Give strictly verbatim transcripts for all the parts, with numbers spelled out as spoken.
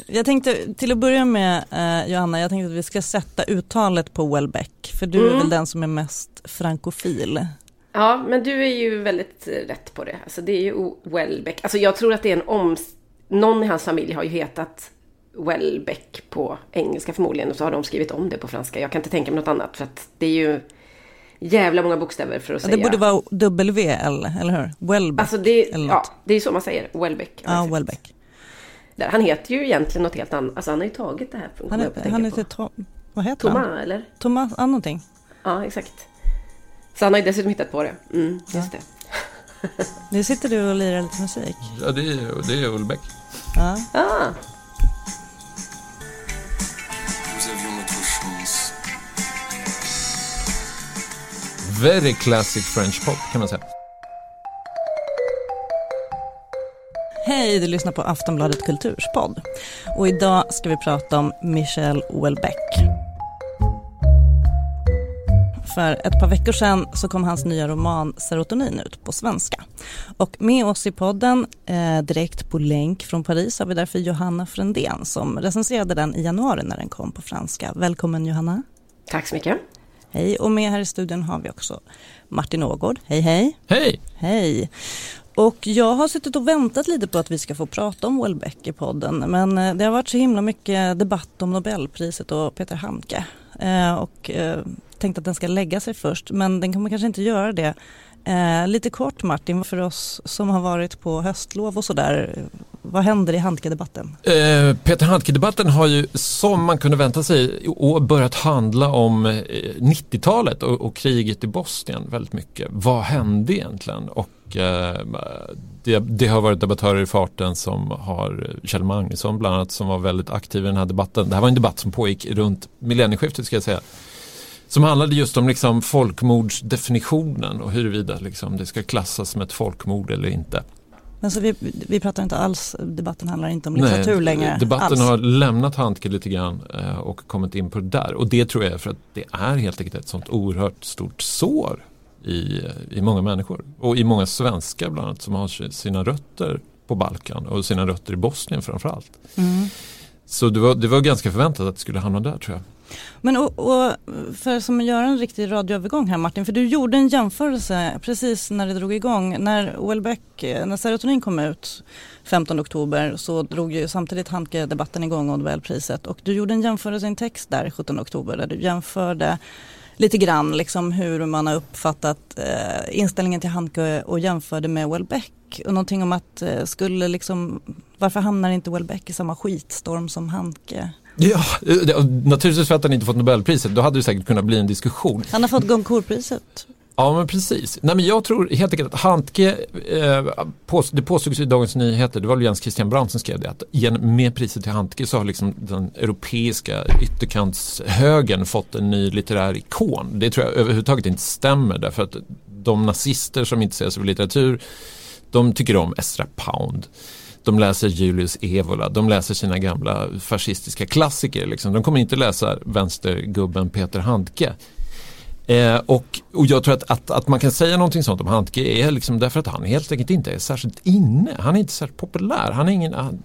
Jag tänkte till att börja med, eh, Johanna, jag tänkte att vi ska sätta uttalet på Houellebecq. För du mm. är väl den som är mest frankofil. Ja, men du är ju väldigt rätt på det. Alltså det är ju Houellebecq. Alltså jag tror att det är en om... Någon i hans familj har ju hetat Houellebecq på engelska förmodligen. Och så har de skrivit om det på franska. Jag kan inte tänka mig något annat. För att det är ju jävla många bokstäver för att ja, säga. Det borde vara W L, eller hur? Houellebecq. Alltså det, ja, det är så man säger. Houellebecq. Ja, Houellebecq. Där, han heter ju egentligen något helt annat. Alltså han har ju tagit det här. Han, är, han heter Tom, vad heter Thomas, han? eller? Thomas, ja, någonting. Ja, exakt. Så han har ju dessutom hittat på det. Mm, just ja. det. Nu sitter du och lirar lite musik. Ja, det är, det är Houellebecq. Ja. Ah. Very classic French pop kan man säga. Hej, du lyssnar på Aftonbladet Kulturspodd. Och idag ska vi prata om Michel Houellebecq. För ett par veckor sedan så kom hans nya roman Serotonin ut på svenska. Och med oss i podden, eh, direkt på länk från Paris, har vi därför Johanna Frändén som recenserade den i januari när den kom på franska. Välkommen Johanna. Tack så mycket. Hej, och med här i studion har vi också Martin Ågård. Hej, hej. Hej. Hej. Och jag har suttit och väntat lite på att vi ska få prata om Houellebecq i podden. Men det har varit så himla mycket debatt om Nobelpriset och Peter Handke. Eh, och eh, tänkte att den ska lägga sig först. Men den kommer kanske inte göra det. Eh, lite kort Martin, för oss som har varit på höstlov och sådär. Vad händer i Handke-debatten? Eh, Peter Handke-debatten har ju, som man kunde vänta sig, börjat handla om nittiotalet och, och kriget i Bosnien väldigt mycket. Vad hände egentligen? Och eh, det, det har varit debattörer i farten som har Kjell Magnusson bland annat som var väldigt aktiv i den här debatten. Det här var en debatt som pågick runt millennieskiftet ska jag säga. Som handlade just om liksom folkmordsdefinitionen och huruvida liksom det ska klassas som ett folkmord eller inte. Men så vi, vi pratar inte alls, debatten handlar inte om litteratur Nej, längre. Debatten alls. har lämnat Handke lite grann eh, och kommit in på det där. Och det tror jag är för att det är helt enkelt ett sånt oerhört stort sår i, i många människor. Och i många svenskar bland annat som har sina rötter på Balkan och sina rötter i Bosnien framförallt. Mm. Så det var, det var ganska förväntat att det skulle hamna där tror jag. Men och, och för som att göra en riktig radioövergång här Martin, för du gjorde en jämförelse precis när det drog igång. När Houellebecq, när Serotonin kom ut femtonde oktober så drog ju samtidigt Handke-debatten igång och Nobelpriset. Och du gjorde en jämförelse i en text där sjuttonde oktober där du jämförde lite grann liksom hur man har uppfattat eh, inställningen till Handke och jämförde med Houellebecq. Och någonting om att eh, skulle liksom, varför hamnar inte Houellebecq i samma skitstorm som Handke? Ja, naturligtvis för att han inte fått Nobelpriset. Då hade det säkert kunnat bli en diskussion. Han har fått Goncourt-priset. Ja, men precis. Nej, men jag tror helt enkelt att Handke, eh, pås- det påstås i Dagens Nyheter, det var Jens Christian Brandt som skrev det, att igen, med priset till Handke så har liksom den europeiska ytterkantshögern fått en ny litterär ikon. Det tror jag överhuvudtaget inte stämmer, därför att de nazister som intresserar sig för litteratur, de tycker om Ezra Pound. De läser Julius Evola, de läser sina gamla fascistiska klassiker. Liksom. De kommer inte läsa vänstergubben Peter Handke. Eh, och, och jag tror att, att, att man kan säga någonting sånt om Handke är liksom därför att han helt enkelt inte är särskilt inne. Han är inte särskilt populär. Han är ingen... Han,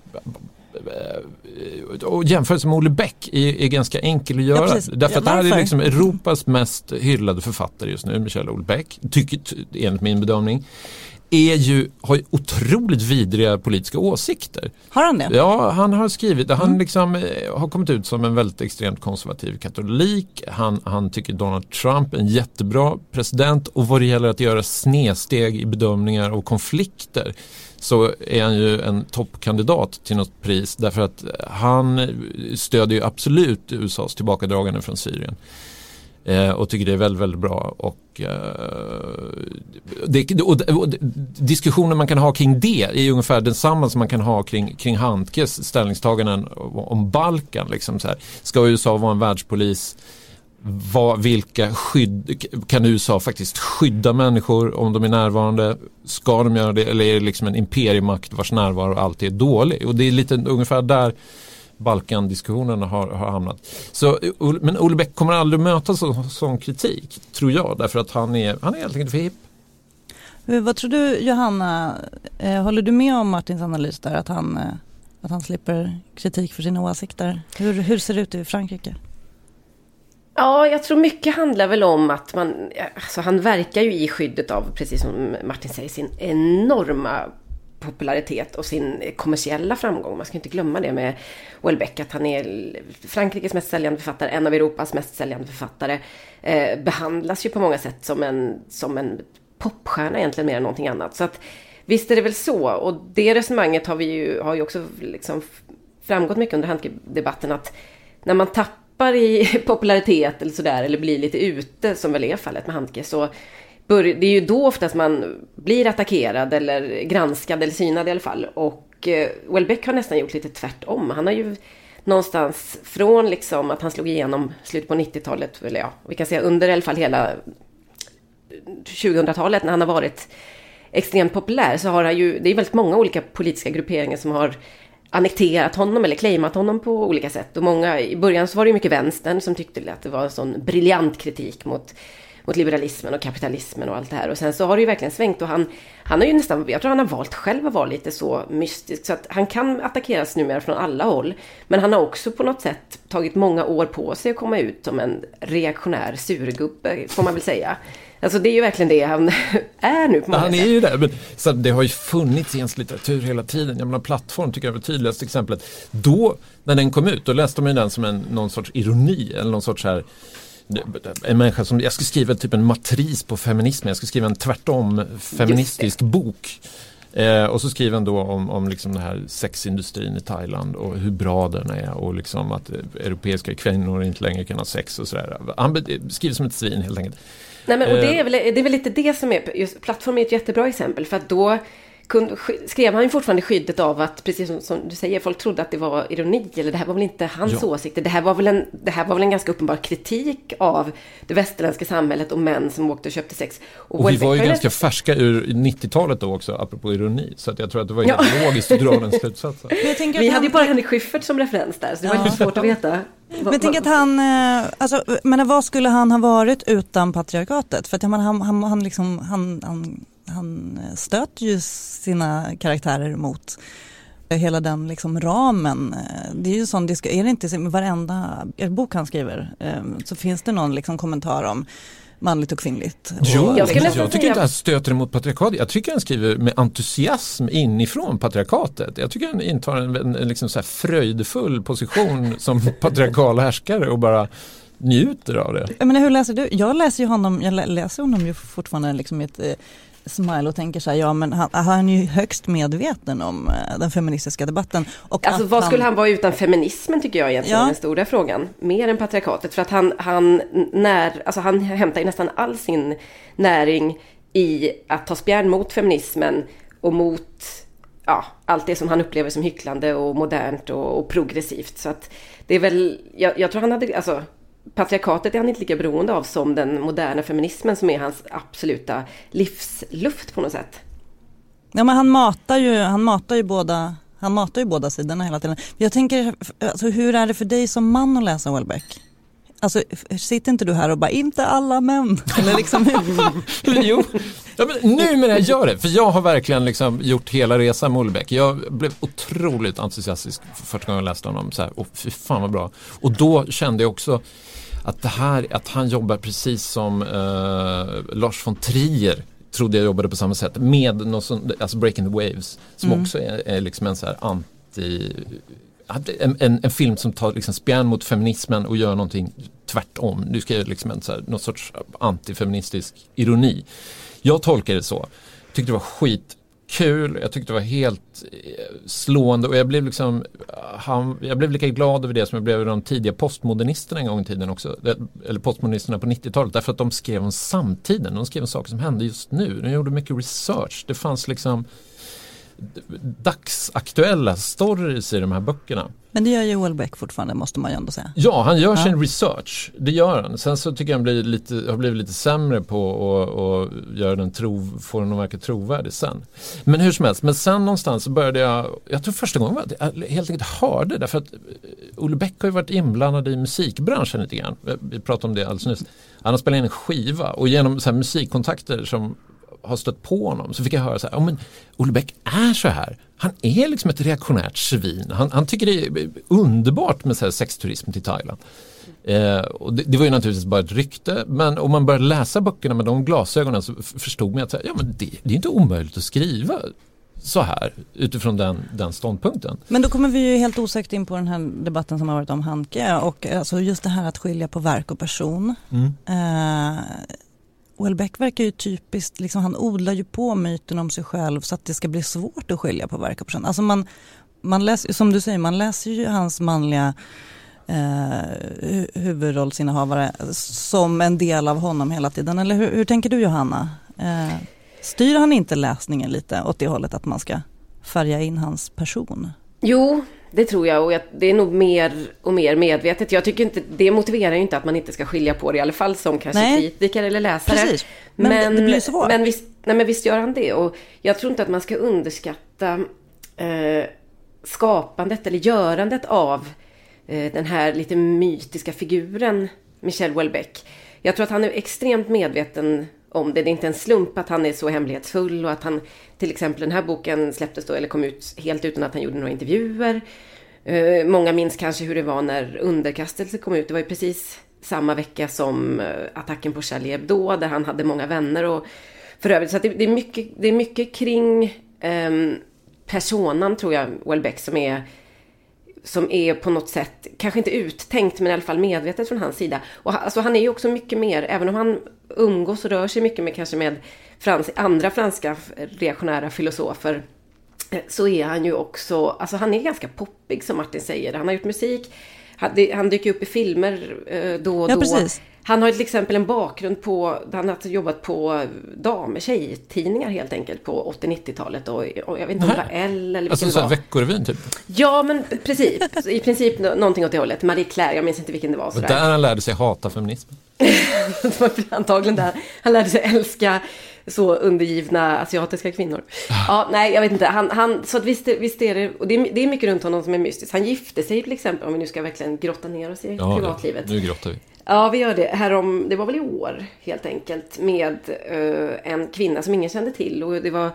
och jämförelse med Houellebecq är, är ganska enkel att göra. Ja, därför att det här är liksom Europas mest hyllade författare just nu, Michel Houellebecq, tycker, enligt min bedömning. Är ju, har ju otroligt vidriga politiska åsikter. Har han det? Ja, han har skrivit. Han mm. liksom, eh, har kommit ut som en väldigt extremt konservativ katolik. Han, han tycker Donald Trump är en jättebra president. Och vad det gäller att göra snedsteg i bedömningar och konflikter så är han ju en toppkandidat till något pris. Därför att han stödjer ju absolut U S A:s tillbakadragande från Syrien. Eh, och tycker det är väldigt, väldigt bra. Och, eh, det, och, och diskussionen man kan ha kring det är ungefär densamma som man kan ha kring, kring Handkes ställningstaganden om Balkan. Liksom så här. Ska U S A vara en världspolis? Vad, vilka skydd, kan U S A faktiskt skydda människor om de är närvarande? Ska de göra det? Eller är det liksom en imperiemakt vars närvaro alltid är dålig? Och det är lite ungefär där Balkan-diskussionerna har, har hamnat. Så, men Houellebecq kommer aldrig möta så, sån kritik, tror jag, därför att han är, han är helt enkelt för hipp. Vad tror du, Johanna? Eh, håller du med om Martins analys där, att han, eh, Att han slipper kritik för sina åsikter. Hur, hur ser det ut i Frankrike? Ja, jag tror mycket handlar väl om att man, alltså han verkar ju i skyddet av, precis som Martin säger, sin enorma popularitet och sin kommersiella framgång. Man ska inte glömma det med Houellebecq, att han är Frankrikes mest säljande författare, en av Europas mest säljande författare, eh, behandlas ju på många sätt som en, som en popstjärna egentligen mer än någonting annat. Så att visst är det väl så, och det resonemanget har vi ju, har ju också liksom framgått mycket under Handke-debatten, att när man tappar i popularitet eller sådär, eller blir lite ute, som väl är fallet med Handke, så bör, det är ju då oftast man blir attackerad eller granskad eller synad i alla fall. Och eh, Houellebecq har nästan gjort lite tvärtom. Han har ju någonstans från liksom att han slog igenom slut på nittiotalet, eller ja, vi kan säga under i alla fall hela tjugohundratalet, när han har varit extremt populär, så har han ju, det är väldigt många olika politiska grupperingar som har annekterat honom eller claimat honom på olika sätt. Och många, i början så var det ju mycket vänstern som tyckte att det var en sån briljant kritik mot, mot liberalismen och kapitalismen och allt det här. Och sen så har det ju verkligen svängt, och han, han har ju nästan, jag tror han har valt själv att vara lite så mystisk, så att han kan attackeras numera från alla håll. Men han har också på något sätt tagit många år på sig att komma ut som en reaktionär surgubbe, får man väl säga. Alltså det är ju verkligen det han är nu på många Han sätt. är ju det, men så det har ju funnits i ens litteratur hela tiden. Jag menar, Plattform tycker jag var tydligaste exemplet. Då, när den kom ut, då läste man ju den som en, någon sorts ironi, eller någon sorts här, en människa som, jag ska skriva typ en matris på feminism, jag ska skriva en tvärtom feministisk bok. Eh, och så skriver han då om, om liksom den här sexindustrin i Thailand och hur bra den är, och liksom att europeiska kvinnor inte längre kan ha sex och sådär. Han skriver som ett svin helt enkelt. Nej, men, och det är, väl, det är väl lite det som är, just Plattform är ett jättebra exempel, för att då kunde, skrev han ju fortfarande skyddet av att, precis som, som du säger, folk trodde att det var ironi, eller det här var väl inte hans ja. åsikter, det här var väl en, det här var väl en ganska uppenbar kritik av det västerländska samhället och män som åkte och köpte sex. Och, och vi var ju ganska färska ur nittiotalet då också, apropå ironi, så att jag tror att det var helt ja. logiskt att dra den slutsatsen. Vi hade ju bara Henrik Schyffert som referens där, så det var ja. lite svårt att veta. Men jag tänker att han, alltså, men vad skulle han ha varit utan patriarkatet? För att han, han, han, han, liksom, han, han, han stöter ju sina karaktärer mot hela den liksom ramen. Det är ju sån, det ska, är det inte med varenda bok han skriver, så finns det någon liksom kommentar om manligt och kvinnligt. Jo, jag, jag, jag tycker inte han stöter emot patriarkatet. Jag tycker han skriver med entusiasm inifrån patriarkatet. Jag tycker han intar en, en, en liksom så här fröjdefull position som patriarkal härskare och bara njuter av det. Jag menar, hur läser du? Jag läser ju honom, jag läser honom ju fortfarande liksom i ett eh, smile och tänker så här, ja, men han, han är ju högst medveten om eh, den feministiska debatten. Och alltså vad han, skulle han vara utan feminismen, tycker jag egentligen, ja. den stora frågan. Mer än patriarkatet, för att han, han, när, alltså han hämtar ju nästan all sin näring i att ta spjärn mot feminismen och mot ja, allt det som han upplever som hycklande och modernt och, och progressivt. Så att det är väl, jag, jag tror han hade, alltså patriarkatet är han inte lika beroende av som den moderna feminismen, som är hans absoluta livsluft på något sätt. Ja, men han matar ju, han matar ju båda, han matar ju båda sidorna hela tiden. Jag tänker, alltså, hur är det för dig som man att läsa Houellebecq? Alltså, sitter inte du här och bara, inte alla män? Eller liksom, jo, ja, men nu men jag gör det. För jag har verkligen liksom gjort hela resan med Houellebecq. Jag blev otroligt entusiastisk för första gången jag läste honom. Så här, och fy fan vad bra. Och då kände jag också att det här, att han jobbar precis som eh, Lars von Trier trodde jag jobbade på samma sätt. Med något sånt, alltså Breaking the Waves, som mm. också är, är liksom en så här anti... En, en, en film som tar liksom spjärn mot feminismen och gör någonting tvärtom. Du ska göra liksom en så här, någon sorts antifeministisk ironi. Jag tolkar det så. Tyckte det var skitkul. Jag tyckte det var helt slående. Och jag blev liksom han, jag blev lika glad över det som jag blev över de tidiga postmodernisterna en gång i tiden också. Eller postmodernisterna på nittiotalet. Därför att de skrev om samtiden. De skrev om saker som hände just nu. De gjorde mycket research. Det fanns liksom dagsaktuella stories i de här böckerna. Men det gör ju Houellebecq fortfarande, måste man ju ändå säga. Ja, han gör ja. sin research. Det gör han. Sen så tycker jag han blir lite, har blivit lite sämre på att göra den tro, få den att verka trovärdig sen. Men hur som helst, men sen någonstans så började jag, jag tror första gången var att jag helt enkelt hörde, därför att Houellebecq har ju varit inblandad i musikbranschen lite grann. Vi pratade om det alldeles nyss. Han har spelat in en skiva och genom så här musikkontakter som har stött på honom så fick jag höra så här, ja men Olle Beck är så här. Han är liksom ett reaktionärt svin. Han, han tycker det är underbart med så här sexturism till Thailand. Eh, och det, det var ju naturligtvis bara ett rykte, men om man började läsa böckerna med de glasögonen så f- förstod man att ja, men det, det är inte omöjligt att skriva så här utifrån den, den ståndpunkten. Men då kommer vi ju helt osäkert in på den här debatten som har varit om Handke och alltså just det här att skilja på verk och person. Mm. Eh, Houellebecq verkar ju typiskt, liksom, han odlar ju på myten om sig själv så att det ska bli svårt att skilja på verk och person. Alltså man, man läser, som du säger, man läser ju hans manliga eh, huvudrollsinnehavare som en del av honom hela tiden. Eller hur, hur tänker du, Johanna? Eh, styr han inte läsningen lite åt det hållet att man ska färga in hans person? Jo, det tror jag, och jag, det är nog mer och mer medvetet. Jag tycker inte, det motiverar ju inte att man inte ska skilja på det, i alla fall som kanske nej. kritiker eller läsare. Precis. Men, men det blir svårt. Men visst, nej, men visst gör han det, och jag tror inte att man ska underskatta eh, skapandet eller görandet av eh, den här lite mytiska figuren Michel Houellebecq. Jag tror att han är extremt medveten om det. Det är inte en slump att han är så hemlighetsfull, och att han, till exempel den här boken släpptes då, eller kom ut helt utan att han gjorde några intervjuer. Uh, många minns kanske hur det var när Underkastelse kom ut. Det var ju precis samma vecka som uh, attacken på Charlie Hebdo, där han hade många vänner och för övrigt. Så att det, det, är mycket, det är mycket kring um, personan, tror jag, Houellebecq, som är som är på något sätt, kanske inte uttänkt, men i alla fall medvetet från hans sida. Och alltså, han är ju också mycket mer, även om han umgås och rör sig mycket med, kanske med frans, andra franska reaktionära filosofer, så är han ju också, alltså han är ganska poppig, som Martin säger. Han har gjort musik, han, det, han dyker upp i filmer då och ja, då. Precis. Han har till exempel en bakgrund på, han har jobbat på dam- tjejtidningar helt enkelt på åttio-nittiotalet, och, och jag vet inte om det var L eller vilken alltså det så var. Veckorevyn typ? Ja, men precis. I princip någonting åt det hållet. Marie Claire, jag minns inte vilken det var. Och där han lärde sig hata feminism. Det var antagligen där. Han lärde sig älska så undergivna asiatiska kvinnor. Ja, nej, jag vet inte. Han, han, så att visst, visst är det, och det är, det är mycket runt honom som är mystiskt. Han gifte sig till exempel, om vi nu ska verkligen grotta ner oss i ja, privatlivet. Nu grottar vi. Ja, vi gör det. Här om, det var väl i år helt enkelt, med uh, en kvinna som ingen kände till, och det var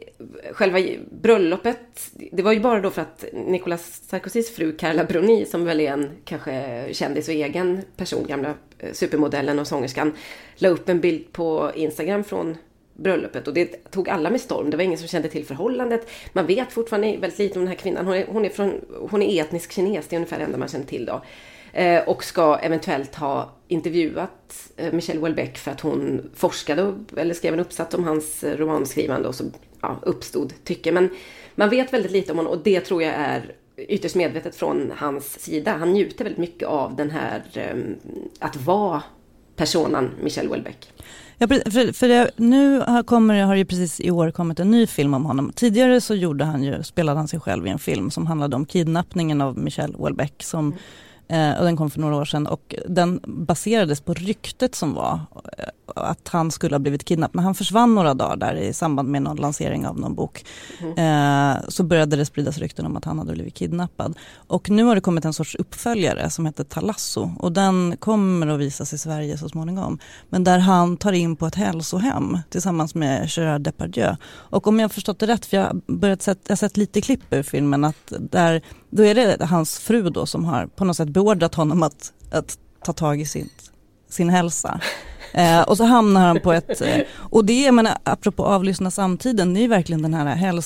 själva bröllopet, det var ju bara då för att Nicolas Sarkozys fru Carla Bruni, som väl är en kanske kändis och egen person, gamla supermodellen och sångerskan, la upp en bild på Instagram från bröllopet, och det tog alla med storm. Det var ingen som kände till förhållandet. Man vet fortfarande väldigt lite om den här kvinnan. Hon är, hon är, från, hon är etnisk kines, det är ungefär det enda man känner till då. Eh, och ska eventuellt ha intervjuat eh, Michel Houellebecq för att hon forskade eller skrev en uppsats om hans eh, romanskrivande, och så ja, uppstod tycke. Men man vet väldigt lite om honom, och det tror jag är ytterst medvetet från hans sida. Han njuter väldigt mycket av den här eh, att vara personan Michel Houellebecq. Ja, för, för det, nu har, kommer, har ju precis i år kommit en ny film om honom. Tidigare så gjorde han ju, spelade han sig själv i en film som handlade om kidnappningen av Michel Houellebecq, som Eh, och den kom för några år sedan, och den baserades på ryktet som var eh, att han skulle ha blivit kidnappad. När han försvann några dagar där i samband med någon lansering av någon bok, mm. eh, så började det spridas rykten om att han hade blivit kidnappad. Och nu har det kommit en sorts uppföljare som heter Talasso, och den kommer att visas i Sverige så småningom. Men där han tar in på ett hälsohem tillsammans med Gérard Depardieu. Och om jag har förstått det rätt, för jag har börjat sett, jag har sett lite klipp ur filmen, att där, då är det hans fru då som har på något sätt beordrat honom att, att ta tag i sin, sin hälsa. Eh, och så hamnar han på ett... Eh, och det är, men apropå avlyssna samtiden, det är verkligen den här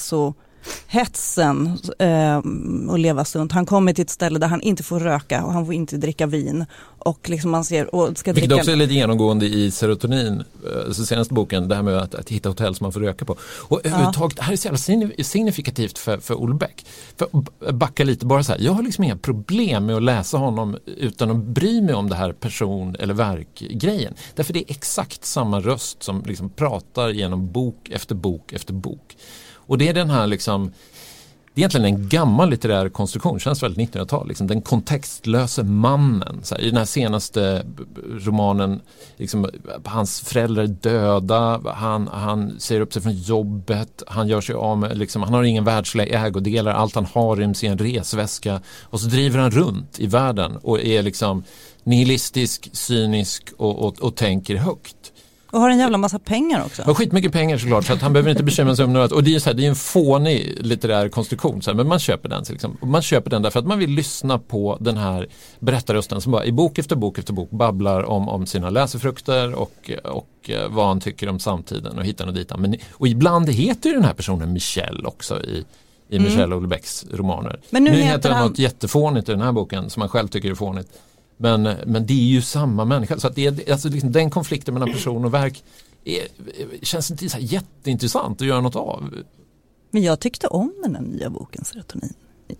hälsohetsen eh, och leva sunt. Han kommer till ett ställe där han inte får röka och han får inte dricka vin. Och liksom man ser... Och ska Vilket dricka... också är lite genomgående i Serotonin, alltså senaste boken, det här med att, att hitta hotell som man får röka på. Och ja. överhuvudtaget, det här är så jävla signifikativt för, för Houellebecq. För att backa lite bara så här, jag har liksom inga problem med att läsa honom utan att bry mig om det här person- eller verkgrejen. Därför det är exakt samma röst som liksom pratar genom bok efter bok efter bok. Och det är den här liksom, det är egentligen en gammal litterär konstruktion, känns väldigt nittonhundratal, liksom, den kontextlöse mannen. Så här, i den här senaste romanen, liksom, hans föräldrar är döda, han, han säger upp sig från jobbet, han gör sig av med, liksom, han har ingen världsliga ägodelar, allt han har i sin resväska, och så driver han runt i världen och är liksom nihilistisk, cynisk och, och, och tänker högt. Och har en jävla massa pengar också. Har skitmycket pengar såklart, så att han behöver inte bekymra sig om något. Och det är, så här, det är en fånig litterär konstruktion, så här, men man köper den. Så liksom. Man köper den därför att man vill lyssna på den här berättarrösten som bara i bok efter bok efter bok babblar om, om sina läsefrukter och, och vad han tycker om samtiden och hitan och ditan. Men, och ibland heter ju den här personen Michel också i, i mm. Michel Houellebecqs romaner. Men nu, nu heter han något jättefånigt i den här boken som man själv tycker är fånigt. Men, men det är ju samma människa. Så att det är, alltså liksom, den konflikten mellan person och verk är, känns inte så här jätteintressant att göra något av. Men jag tyckte om den här nya boken Serotonin.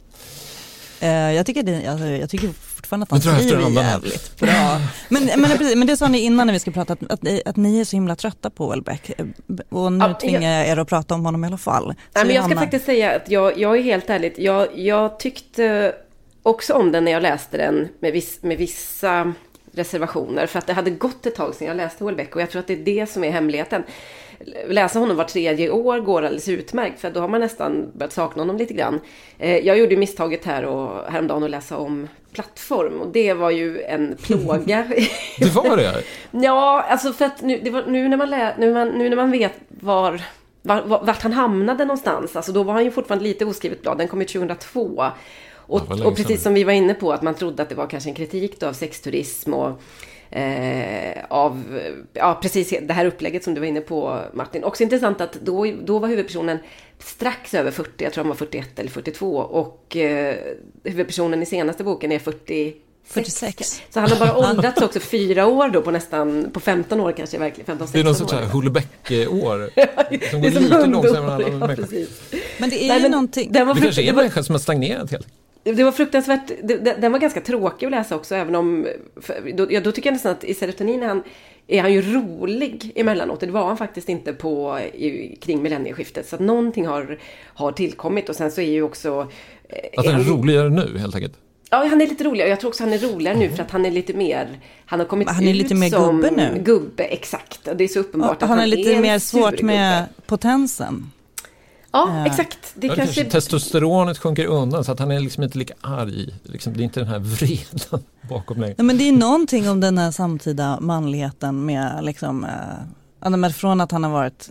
Uh, jag, tycker det, alltså, jag tycker fortfarande att han skriver jävligt bra. Men, men, men det sa ni innan när vi ska prata att, att, att ni är så himla trötta på Houellebecq. Och nu ja, tvingar jag er att prata om honom i alla fall. Nej, men jag ska faktiskt säga att jag, jag är helt ärligt. Jag, jag tyckte också om den när jag läste den med, viss, med vissa reservationer. För att det hade gått ett tag sedan jag läste Houellebecq. Och jag tror att det är det som är hemligheten. Läsa honom var tredje år går alldeles utmärkt. För då har man nästan börjat sakna honom lite grann. Jag gjorde misstaget här och häromdagen att läsa om Plattform. Och det var ju en plåga. Det var det? Ja, alltså för att nu, det var, nu, när, man lä, nu, man, nu när man vet var... Vart, vart han hamnade någonstans. Alltså då var han ju fortfarande lite oskrivet blad. Den kom ju tjugohundratvå. Och, och precis som vi var inne på att man trodde att det var kanske en kritik då av sexturism och eh, av ja, precis det här upplägget som du var inne på, Martin. Också intressant att då, då var huvudpersonen strax över fyrtio, jag tror han var fyrtioett eller fyrtiotvå och eh, huvudpersonen i senaste boken är fyrtio fyrtiosex. Så han har bara åldrats också fyra år då på nästan, på femton år kanske verkligen. femton, det är någon sorts Houellebecq-år. Som går lite långsammare än alla. Men det är Nej, ju men, någonting. Det, var det kanske är en människa som har stagnerat helt. Det var fruktansvärt, det, den var ganska tråkig att läsa också, även om, för, då, ja, då tycker jag nästan att i Serotonin är han, är han ju rolig emellanåt. Det var han faktiskt inte på, i, kring millennieskiftet. Så att någonting har, har tillkommit och sen så är ju också... Att han är roligare nu helt enkelt? Ja, han är lite roligare. Jag tror också han är roligare nu för att han är lite mer... Han har kommit han är ut lite mer som gubbe nu. Gubbe, exakt. Och det är så uppenbart ja, att han, han är lite är mer svårt med potensen. Ja, uh, exakt. Det ja, kanske... kanske testosteronet sjunker undan så att han är liksom inte lika arg. Liksom, det är inte den här vreden bakom längre. Ja, men det är någonting om den här samtida manligheten med liksom... Uh, från att han har varit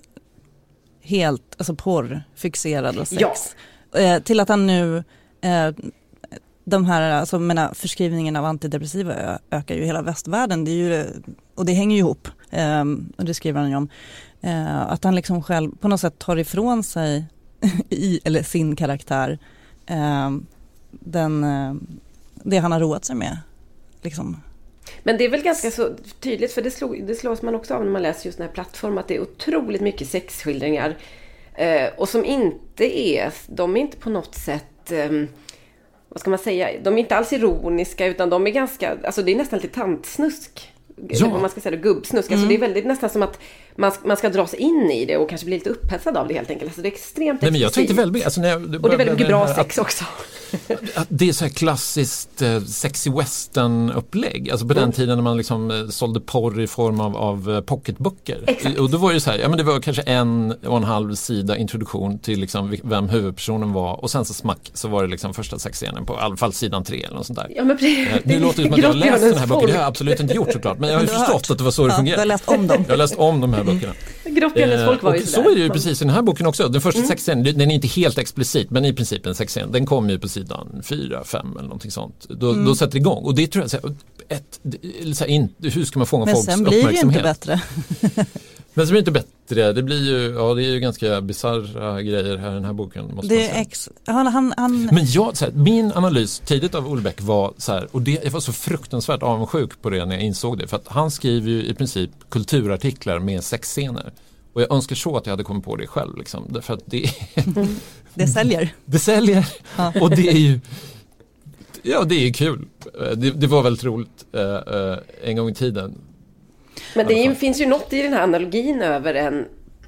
helt alltså porrfixerad och sex. Ja. Uh, till att han nu... Uh, de här, alltså menar, förskrivningen av antidepressiva ö- ökar ju hela västvärlden. Det är ju, och det hänger ju ihop. Um, och det skriver han ju om. Uh, att han liksom själv på något sätt tar ifrån sig i, eller sin karaktär uh, den, uh, det han har roat sig med. Liksom. Men det är väl ganska så tydligt, för det, slog, det slås man också av när man läser just den här plattformen, att det är otroligt mycket sexskildringar. Uh, och som inte är, de är inte på något sätt... Um, vad ska man säga, de är inte alls ironiska utan de är ganska, alltså det är nästan lite tantsnusk. Ja. Vad man ska säga, gubbsnusk. Mm. Alltså det är väldigt nästan som att man, man ska dra sig in i det och kanske bli lite upphetsad av det helt enkelt. Alltså det är extremt Nej, men jag tänkte väldigt, alltså när jag, och det är väldigt mycket bra här, sex att, också. Att det är så här klassiskt eh, sexy western-upplägg. Alltså på mm. den tiden när man liksom eh, sålde porr i form av, av pocketböcker. Exakt. Och då var det så här, ja men det var kanske en och en halv sida introduktion till liksom vem huvudpersonen var. Och sen så smack så var det liksom första sexscenen på i alla fall sidan tre eller något sånt där. Ja, men precis. Eh, nu låter det som att jag har läst den här boken. Det har jag absolut inte gjort såklart. Men jag har ju förstått att det var så det ja, fungerar. Du har läst om dem. Jag har läst om de här böckerna. Grottbjörnens folk var ju och så är det ju precis i den här boken också. Den första mm. sexscenen, den är inte helt explicit, men i princip en sexscen. Den kommer ju på sidan fyra, fem eller någonting sånt. Då, mm. då sätter det igång. Och det tror jag, så här, ett, så här, in, hur ska man fånga men folks uppmärksamhet? Men sen blir det uppmärksamhet? ju inte bättre. Men så blir det inte bättre. Det blir ju, ja, det är ju ganska bizarra grejer här i den här boken. Måste det man säga. Ex, han, han, han... Men jag, så här, min analys tidigt av Houellebecq var så här, och det, jag var så fruktansvärt avundsjuk på det när jag insåg det. För att han skriver ju i princip kulturartiklar med sexscener. Och jag önskar så att jag hade kommit på det själv. Liksom. För att det, mm. det säljer. Det säljer. Ja. Och det är ju ja, det är kul. Det, det var väldigt roligt uh, uh, en gång i tiden. Men det är, finns ju något i den här analogin över en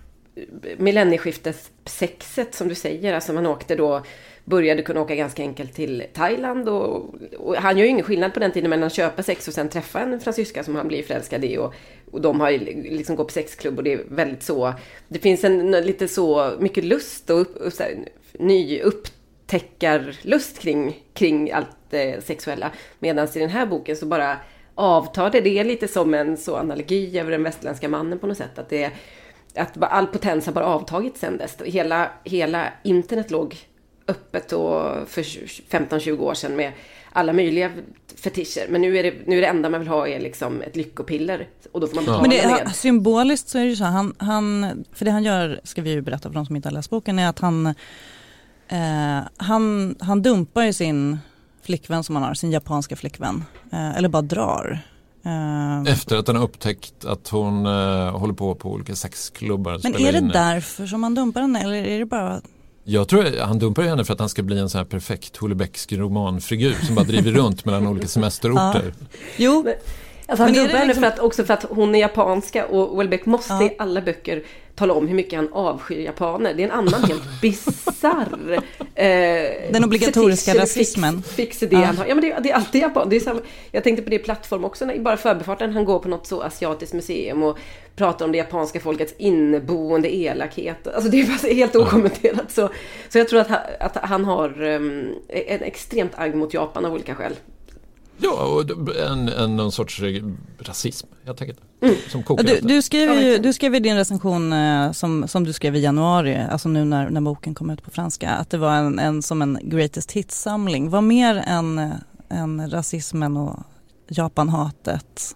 millennieskiftes sexet som du säger. Alltså man åkte då, började kunna åka ganska enkelt till Thailand och, och han gör ju ingen skillnad på den tiden mellan att köpa sex och sen träffa en fransyska som han blir förälskad i och, och de har liksom gått på sexklubb och det är väldigt så, det finns en lite så mycket lust och, upp, och så här, ny upptäckarlust kring, kring allt det sexuella, medan i den här boken så bara avtar det. Det är lite som en så analogi över den västerländska mannen på något sätt. Att, det, att all potens har bara avtagit sen dess. Hela, hela internet låg öppet då för femton tjugo år sedan med alla möjliga fetischer. Men nu är det, nu är det enda man vill ha är liksom ett lyckopiller. Och då får man betala. Men det, med. Symboliskt så är det ju så. Han, han, för det han gör, ska vi ju berätta för de som inte har läst boken, är att han, eh, han, han dumpar ju sin flickvän som han har, sin japanska flickvän. Eh, eller bara drar. Eh, Efter att han har upptäckt att hon eh, håller på på olika sexklubbar. Men är det in. därför som han dumpar henne? Eller är det bara... Jag tror att han dumpar henne för att han ska bli en sån här perfekt Houellebecqsk romanfigur som bara driver runt mellan olika semesterorter. Ja. Jo. Men, alltså han dumpar henne liksom... för att, också för att hon är japanska och Houellebecq måste ja. i alla böcker tala om hur mycket han avskyr japaner. Det är en annan helt bizarr eh, den obligatoriska rasismen. Fix, fix det ja. Han har. Ja, men det, det är alltid japan. Det är samma, jag tänkte på det plattform också, när, bara förbifarten han går på något så asiatiskt museum och pratar om det japanska folkets inneboende elakhet. Alltså det är bara helt okommenterat. Så, så jag tror att han, att han har um, en extremt agg mot Japan av olika skäl. Ja, och en, en, någon sorts rasism, jag tänker mm. som kokar. Du, du, skrev ju, du skrev i din recension eh, som, som du skrev i januari, alltså nu när, när boken kom ut på franska, att det var en, en, som en greatest hits-samling. Vad mer än, än rasismen och Japanhatet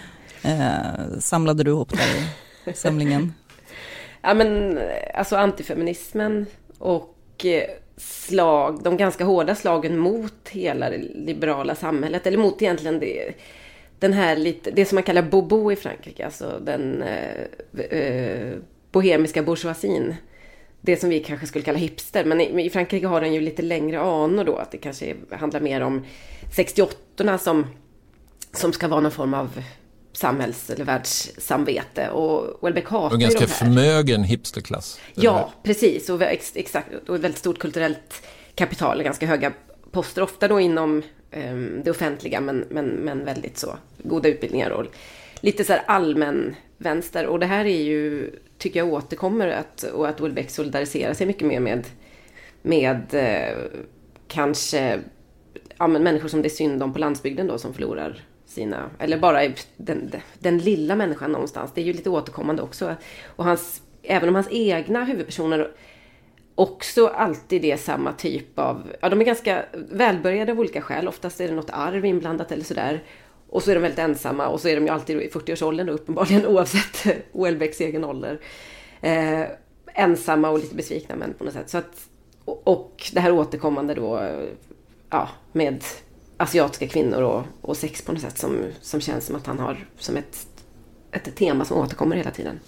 eh, samlade du ihop där i samlingen? Ja, men alltså antifeminismen och eh, slag, de ganska hårda slagen mot hela det liberala samhället, eller mot egentligen det, den här lite, det som man kallar bobo i Frankrike, alltså den eh, eh, bohemiska bourgeoisien, det som vi kanske skulle kalla hipster, men i, i Frankrike har den ju lite längre anor då, att det kanske handlar mer om sextioåttorna som, som ska vara någon form av samhälls- eller världssamvete, och Houellebecq hatar och ganska ju de här. Förmögen hipsterklass. Ja, precis, och ex, exakt, och ett väldigt stort kulturellt kapital, ganska höga poster, ofta då inom um, det offentliga, men, men, men väldigt så goda utbildningar och lite så här allmän vänster, och det här är ju, tycker jag återkommer, att, och att Houellebecq solidariserar sig mycket mer med med eh, kanske ja, men människor som det är synd om på landsbygden då, som förlorar sina, eller bara den, den lilla människan någonstans. Det är ju lite återkommande också. Och hans, även om hans egna huvudpersoner också alltid är samma typ av, ja, de är ganska välbörjade av olika skäl. Oftast är det något arv inblandat eller sådär. Och så är de väldigt ensamma, och så är de ju alltid i fyrtioårsåldern uppenbarligen, oavsett Houellebecqs egen ålder. Eh, ensamma och lite besvikna män på något sätt. Så att, och, och det här återkommande då, ja, med asiatiska kvinnor och, och sex på något sätt som, som känns som att han har som ett, ett tema som återkommer hela tiden.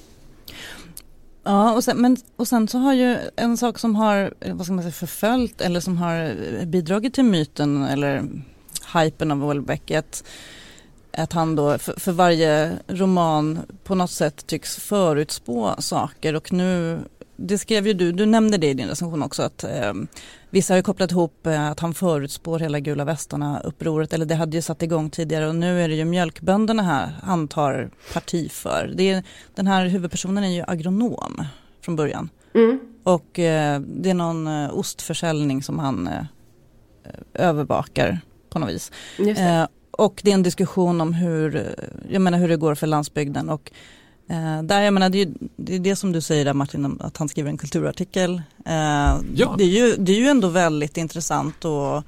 Ja, och sen, men, och sen så har ju en sak som har, vad ska man säga, förföljt eller som har bidragit till myten eller hypen av Houellebecq, att, att han då för, för varje roman på något sätt tycks förutspå saker, och nu, det skrev ju du, du nämnde det i din recension också, att eh, vissa har ju kopplat ihop eh, att han förutspår hela Gula västarna upproret, eller det hade ju satt igång tidigare, och nu är det ju mjölkbönderna här han tar parti för. Det är, den här huvudpersonen är ju agronom från början. Mm. Och eh, det är någon eh, ostförsäljning som han eh, övervakar på något vis. Just det. Eh, och det är en diskussion om hur, jag menar, hur det går för landsbygden, och Uh, där, jag menar, det, är ju, det är det som du säger där, Martin, att han skriver en kulturartikel. Uh, ja. det, är ju, det är ju ändå väldigt intressant och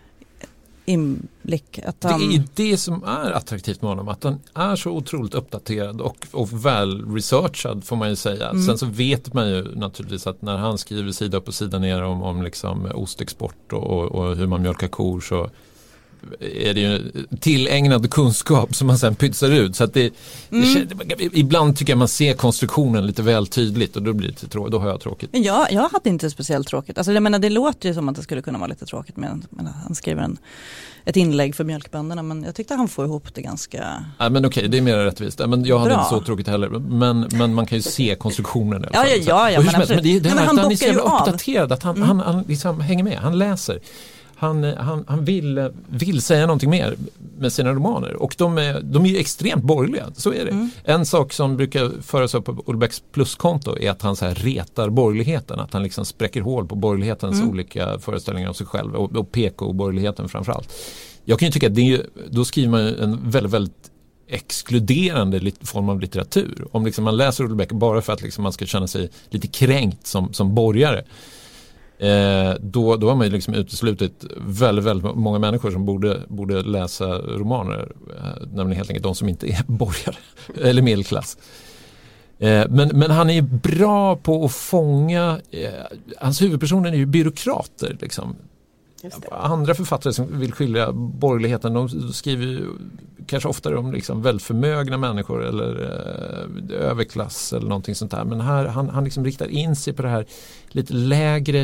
inblick. Att han... Det är det som är attraktivt med honom, att han är så otroligt uppdaterad och, och väl researchad, får man ju säga. Mm. Sen så vet man ju naturligtvis att när han skriver sida upp och sida ner om, om liksom ostexport och, och, och hur man mjölkar kor, så är det ju tillägnad kunskap som man sen pytsar ut. Så att det, mm. det, ibland tycker jag man ser konstruktionen lite väl tydligt, och då blir det lite tråkigt. Då har jag tråkigt. Men jag, jag hade inte speciellt tråkigt. Alltså, jag menar, det låter ju som att det skulle kunna vara lite tråkigt med, menar, han skriver en, ett inlägg för mjölkbönderna, men jag tyckte han får ihop det ganska... Ja, men okej, det är mer rättvist. Men jag hade Bra. inte så tråkigt heller. Men, men man kan ju se konstruktionen i alla fall. Ja, ja, ja, ja, men, men, men det är det här Nej, att han, han är så jävla av. uppdaterad, att han, mm. han, han liksom hänger med. Han läser. Han, han, han vill, vill säga någonting mer med sina romaner, och de är, de är ju extremt borgerliga, så är det. Mm. En sak som brukar föras upp på Houellebecqs pluskonto är att han så här retar borgerligheten, att han liksom spräcker hål på borgerlighetens mm. olika föreställningar av sig själv, och, och P K-borgerligheten framförallt. jag kan ju tycka att det är, då skriver man en väldigt, väldigt exkluderande form av litteratur. Om liksom man läser Houellebecq bara för att liksom man ska känna sig lite kränkt som, som borgare, eh, då, då har man ju liksom uteslutit väldigt, väldigt många människor som borde, borde läsa romaner, eh, nämligen helt enkelt de som inte är borgare eller medelklass. Eh, men, men han är bra på att fånga, eh, hans huvudpersoner är ju byråkrater liksom. Andra författare som vill skilja borgerligheten, de skriver ju kanske oftare om liksom väldigt förmögna människor eller eh, överklass eller någonting sånt där. Men här, han, han liksom riktar in sig på det här lite lägre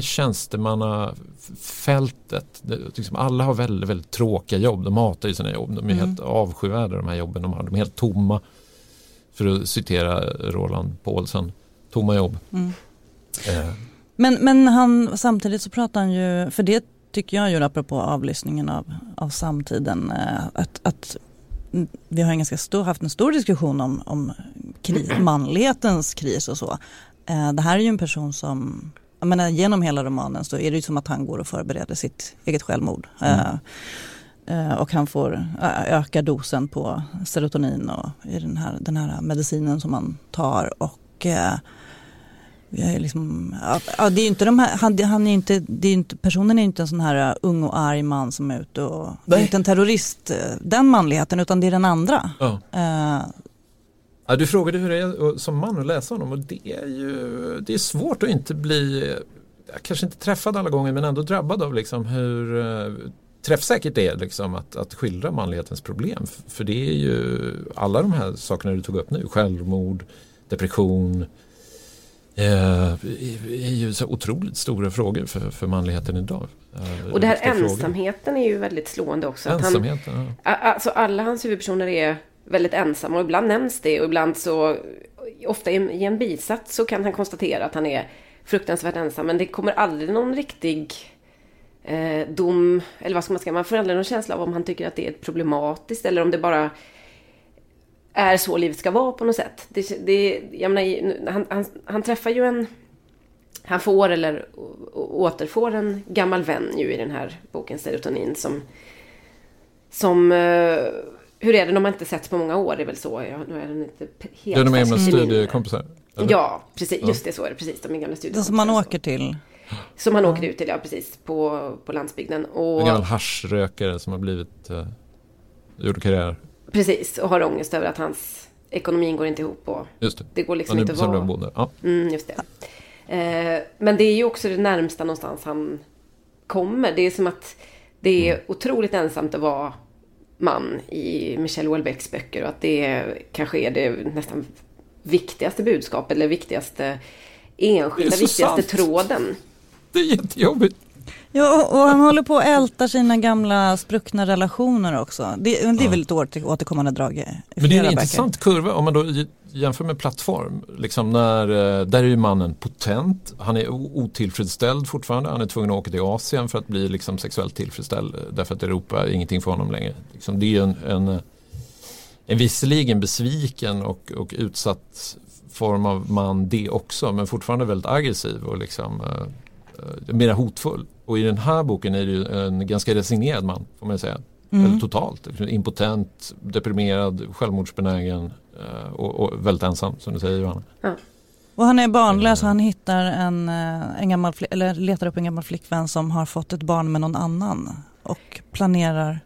tjänstemannafältet. Det, liksom, alla har väldigt, väldigt tråkiga jobb. De hatar ju sina jobb. De är mm. helt avskyvärda, de här jobben de har. De är helt tomma, för att citera Roland Paulsen. Tomma jobb. Mm. Eh. Men, men han, samtidigt så pratar han ju, för det tycker jag ju apropå avlyssningen av, av samtiden, att, att vi har en ganska stor, haft en stor diskussion om, om kris, manlighetens kris och så. Det här är ju en person som, jag menar, genom hela romanen så är det ju som att han går och förbereder sitt eget självmord. Mm. Och han får öka dosen på serotonin och i den här, den här medicinen som han tar, och jag är liksom, ja, det är ju inte de här, han, han är inte, det är inte, personen är inte en sån här ung och arg man som är ute och, det är inte en terrorist, den manligheten, utan det är den andra. Ja. Uh, ja, du frågade hur det är som man att läsa honom, och det är ju, det är svårt att inte bli, kanske inte träffad alla gånger, men ändå drabbad av liksom hur uh, träffsäkert det är liksom att, att skildra manlighetens problem. För det är ju alla de här sakerna du tog upp nu, självmord, depression, Eh, är ju så otroligt stora frågor för, för manligheten idag. Eh, och det här ensamheten frågor. Är ju väldigt slående också. Ensamheten, att han, ja. Alltså alla hans huvudpersoner är väldigt ensamma, och ibland nämns det, och ibland så, ofta i en bisats så kan han konstatera att han är fruktansvärt ensam, men det kommer aldrig någon riktig eh, dom, eller vad ska man säga, man får aldrig någon känsla av om han tycker att det är problematiskt, eller om det bara är så livet ska vara på något sätt. Det, det, jag menar, han, han, han träffar ju en, han får eller återfår en gammal vän ju i den här boken Serotonin, som som hur är det när man inte setts på många år, det är väl så. Jag, nu är den inte helt. Det är de gamla studiekompisar. Ja, precis, just det, så är det precis, de gamla studiekompisar. Som man åker till. Som han åker ut till, ja precis, på på landsbygden, och en gammal haschrökare som har blivit uh, gjort karriär. Precis, och har ångest över att hans ekonomin går inte ihop, och just det. Det går liksom inte att vara. Ja. Mm, just det. Eh, men det är ju också det närmsta någonstans han kommer. Det är som att det är mm. otroligt ensamt att vara man i Michel Houellebecqs böcker, och att det kanske är det nästan viktigaste budskapet, eller viktigaste enskilda, viktigaste sant. tråden. Det är jättejobbigt. Ja, och han håller på att älta sina gamla spruckna relationer också. Det, det är ja. väl ett återkommande drag i flera böcker. Men det är en intressant kurva om man då jämför med plattform. Liksom när, där är ju mannen potent. Han är otillfredsställd fortfarande. Han är tvungen att åka till Asien för att bli liksom sexuellt tillfredsställd. Därför att Europa är ingenting för honom längre. Liksom det är en, en, en visserligen besviken och, och utsatt form av man det också. Men fortfarande väldigt aggressiv och liksom uh, mer hotfull. Och i den här boken är det ju en ganska resignerad man, får man säga. Mm. Eller totalt. Impotent, deprimerad, självmordsbenägen och, och väldigt ensam, som du säger, Johanna. Ja. Och han är barnlös, och han hittar en, en gammal, eller letar upp en gammal flickvän som har fått ett barn med någon annan och planerar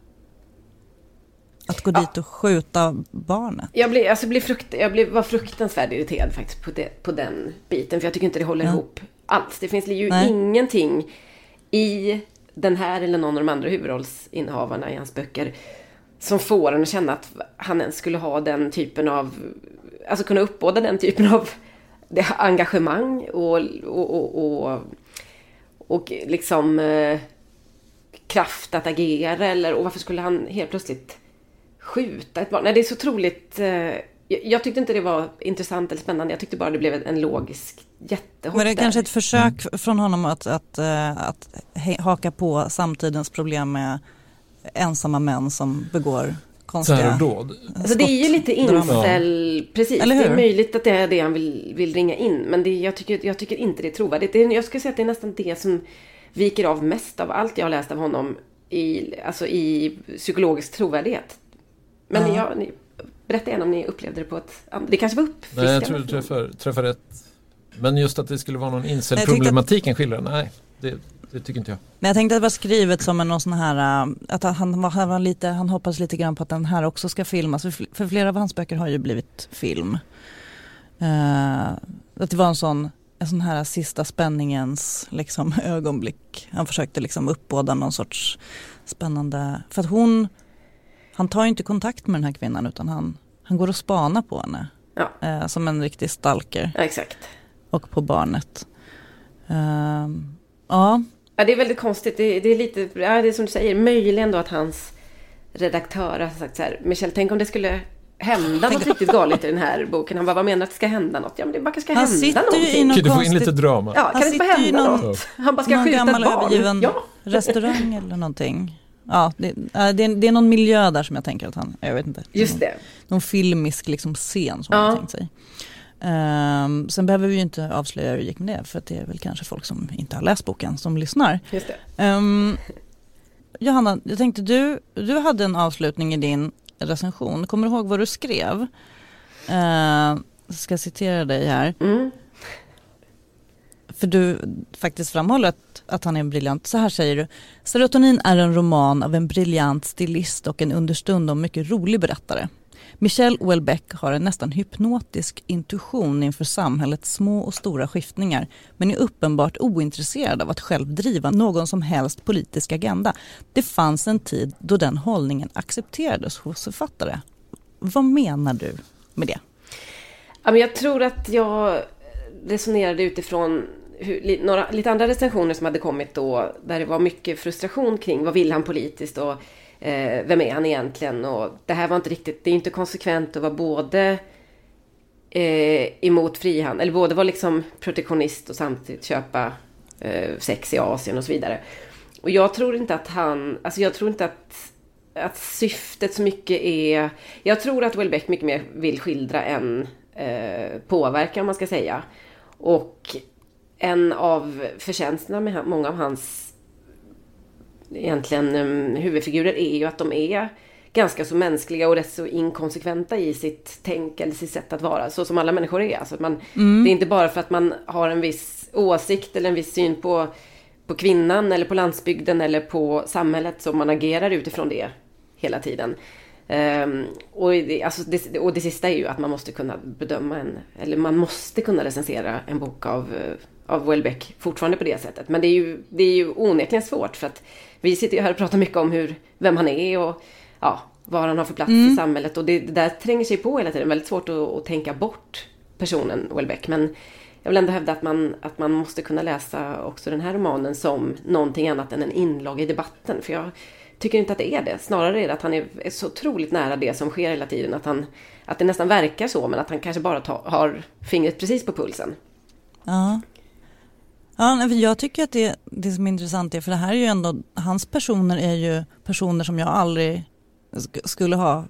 att gå ja. dit och skjuta barnet. Jag, blev, alltså blev frukt, jag blev, var fruktansvärt irriterad faktiskt på, det, på den biten, för jag tycker inte det håller ja. ihop alls. Det finns ju Nej. ingenting i den här eller någon av de andra huvudrollsinnehavarna i hans böcker som får en att känna att han ens skulle ha den typen av, alltså kunna uppbåda den typen av det engagemang och, och, och, och, och liksom eh, kraft att agera, eller, och varför skulle han helt plötsligt skjuta ett barn? Nej, det är så otroligt, eh, jag, jag tyckte inte det var intressant eller spännande, jag tyckte bara det blev en logisk jättehopp. Men det är kanske ett försök mm. från honom att, att, att, att haka på samtidens problem med ensamma män som begår konstiga terrordåd. Alltså det är ju lite incel, precis. Det är möjligt att det är det han vill, vill ringa in, men det, jag, tycker, jag tycker inte det är trovärdigt. Det är, jag skulle säga att det är nästan det som viker av mest av allt jag har läst av honom i, alltså i psykologisk trovärdighet. Men Ja. jag, ni, berätta gärna om ni upplevde det på ett... Det kanske var uppfriskande. Nej, jag tror du träffar, träffar rätt. Men just att det skulle vara någon incel-problematik en skillnad, nej, det, det tycker inte jag. Men jag tänkte att det var skrivet som en någon sån här, att han, var, han, var lite, han hoppas lite grann på att den här också ska filmas. För, för flera av hans böcker har ju blivit film. Uh, att det var en sån, en sån här sista spänningens liksom, ögonblick. Han försökte liksom uppbåda någon sorts spännande... För att hon... Han tar ju inte kontakt med den här kvinnan utan han, han går och spanar på henne. Ja. Uh, som en riktig stalker. Ja, exakt. Och på barnet. Uh, ja... Ja, det är väldigt konstigt. Det, det är lite, ja, det är som du säger, möjligen då att hans redaktör har sagt så här: Michel, tänk om det skulle hända något riktigt galet i den här boken. Han bara, vad menar att det ska hända något? Ja, men det bara ska han hända någonting. Kan du få in lite drama? Ja, kan det bara hända något? något? Han bara ska någon skjuta gammal ett barn. övergiven Ja. restaurang eller någonting. Ja, det, äh, det, är, det är någon miljö där som jag tänker att han, jag vet inte. Just det. Någon, någon filmisk liksom scen som ja. han tänkt sig. Um, sen behöver vi ju inte avslöja hur det gick med det, för att det är väl kanske folk som inte har läst boken som lyssnar. Just det. Um, Johanna, jag tänkte du, du hade en avslutning i din recension. Kommer du ihåg vad du skrev? Uh, ska jag citera dig här. Mm. För du faktiskt framhåller att, att han är en briljant. Så här säger du: Serotonin är en roman av en briljant stilist och en understundom mycket rolig berättare. Michel Houellebecq har en nästan hypnotisk intuition inför samhällets små och stora skiftningar, men är uppenbart ointresserad av att själv driva någon som helst politisk agenda. Det fanns en tid då den hållningen accepterades hos författare. Vad menar du med det? Ja, men jag tror att jag resonerade utifrån hur, några, lite andra recensioner som hade kommit då, där det var mycket frustration kring vad vill han politiskt och Eh, vem är han egentligen, och det här var inte riktigt, det är inte konsekvent att vara både eh, emot frihandel, eller både vara liksom protektionist och samtidigt köpa eh, sex i Asien och så vidare. Och jag tror inte att han, alltså jag tror inte att, att syftet så mycket är, jag tror att Houellebecq mycket mer vill skildra än eh, påverka, om man ska säga. Och en av förtjänsterna med många av hans egentligen um, huvudfigurer är ju att de är ganska så mänskliga och rätt så inkonsekventa i sitt tänk eller sitt sätt att vara, så som alla människor är. Alltså att man, mm. Det är inte bara för att man har en viss åsikt eller en viss syn på, på kvinnan eller på landsbygden eller på samhället som man agerar utifrån det hela tiden. Um, och, det, alltså det, och det sista är ju att man måste kunna bedöma en, eller man måste kunna recensera en bok av, av Houellebecq fortfarande på det sättet. Men det är ju, det är ju onekligen svårt, för att vi sitter ju här och pratar mycket om hur, vem han är och ja, vad han har för plats mm. i samhället. Och det, det där tränger sig på hela tiden. Väldigt svårt att, att tänka bort personen Houellebecq. Men jag vill ändå hävda att man, att man måste kunna läsa också den här romanen som någonting annat än en inlag i debatten. För jag tycker inte att det är det. Snarare är det att han är, är så otroligt nära det som sker hela tiden. Att, han, att det nästan verkar så, men att han kanske bara tar, har fingret precis på pulsen. Ja. Ja, jag tycker att det, det som är intressant är, för det här är ju ändå, hans personer är ju personer som jag aldrig sk- skulle ha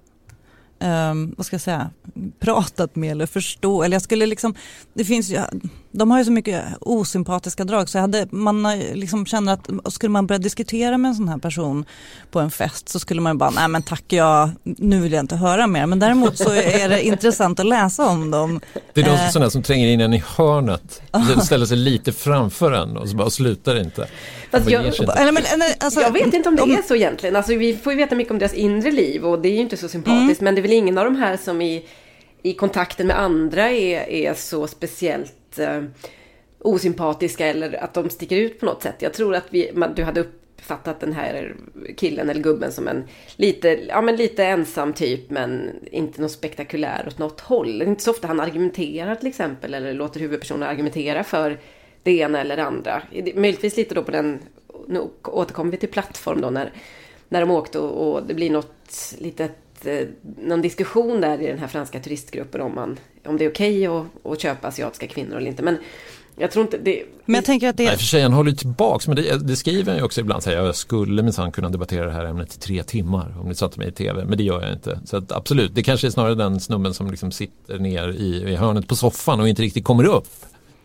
um, vad ska jag säga, pratat med eller förstå, eller jag skulle liksom, det finns ju, de har ju så mycket osympatiska drag, så jag hade, man liksom känner att skulle man börja diskutera med en sån här person på en fest, så skulle man bara, nej men tack, jag, nu vill jag inte höra mer, men däremot så är det intressant att läsa om dem. Det är de eh. sådana som tränger in en i hörnet, ställer sig lite framför en och så bara slutar inte. Fast jag, eller, men, alltså, jag vet inte om det om, är så egentligen. Alltså, vi får ju veta mycket om deras inre liv, och det är ju inte så sympatiskt. Mm. Men det är väl ingen av de här som i, i kontakten med andra är, är så speciellt eh, osympatiska, eller att de sticker ut på något sätt. Jag tror att vi, man, du hade uppfattat den här killen eller gubben som en lite, ja, men lite ensam typ, men inte något spektakulär åt något håll. Det är inte så ofta han argumenterar till exempel, eller låter huvudpersonen argumentera för det ena eller andra. Möjligtvis lite då på den, nu återkommer vi till plattform då, när, när de åkte och, och det blir något litet, någon diskussion där i den här franska turistgruppen om, man, om det är okej att, att köpa asiatiska kvinnor eller inte. Men jag tror inte det... Men jag tänker att det... Nej, för sig, han håller ju tillbaks, men det, det skriver han ju också ibland. Säger, jag skulle minsann kunna debattera det här ämnet i tre timmar om ni satte mig i tv, men det gör jag inte. Så att, absolut, det kanske är snarare den snubben som liksom sitter ner i, i hörnet på soffan och inte riktigt kommer upp.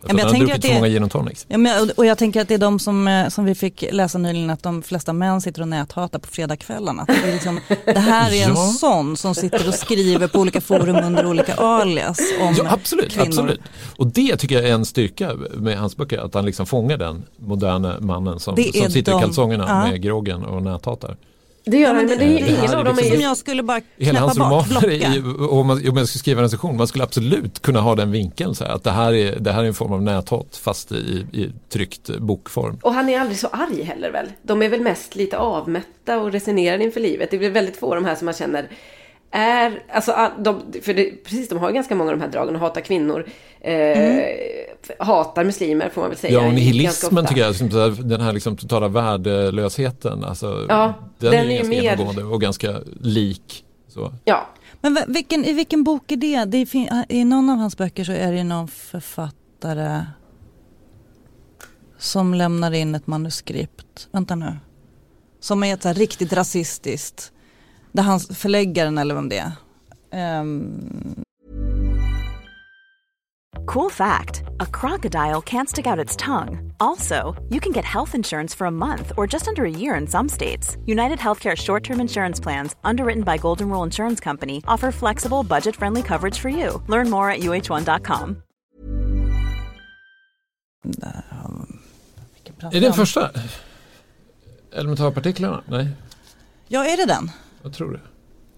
Ja, men jag han har druckit så många gin och tonics. Ja, men, och jag tänker att det är de som, som vi fick läsa nyligen, att de flesta män sitter och näthatar på fredagskvällarna. Det, är liksom, det här är en ja. sån som sitter och skriver på olika forum under olika alias om ja, absolut, kvinnor. Absolut. Och det tycker jag är en styrka med hans böcker, att han liksom fångar den moderna mannen som, som sitter de, i kalsongerna ja. med groggen och näthatar. Det gör han, men det är ingen av dem som jag skulle bara hela hans bort, romaner, om man, om man skulle skriva en recension, man skulle absolut kunna ha den vinkeln så här, att det här är, det här är en form av näthat fast i, i tryckt bokform. Och han är aldrig så arg heller väl? De är väl mest lite avmätta och resonerar inför livet. Det blir väldigt få de här som man känner är, alltså de, för det, precis, de har ganska många av de här dragen och hatar kvinnor, eh, mm. hatar muslimer får man väl säga. Ja, och nihilismen tycker jag, den här liksom totala värdelösheten, alltså, ja, den, den är, är ganska mer... genomgående och ganska lik. Så. Ja. Men vilken, i vilken bok är det? det är, I någon av hans böcker så är det någon författare som lämnar in ett manuskript. Vänta nu. Som är ett så här riktigt rasistiskt. Där hans förläggaren eller vem det är. Um... Cool fact, a crocodile can't stick out its tongue. Also, you can get health insurance for a month or just under a year in some states. United Healthcare short-term insurance plans, underwritten by Golden Rule Insurance Company, offer flexible, budget-friendly coverage for you. Learn more at u h one dot com. Är det den första? Elementarpartiklarna? Nej. Ja, är det den? Jag tror det.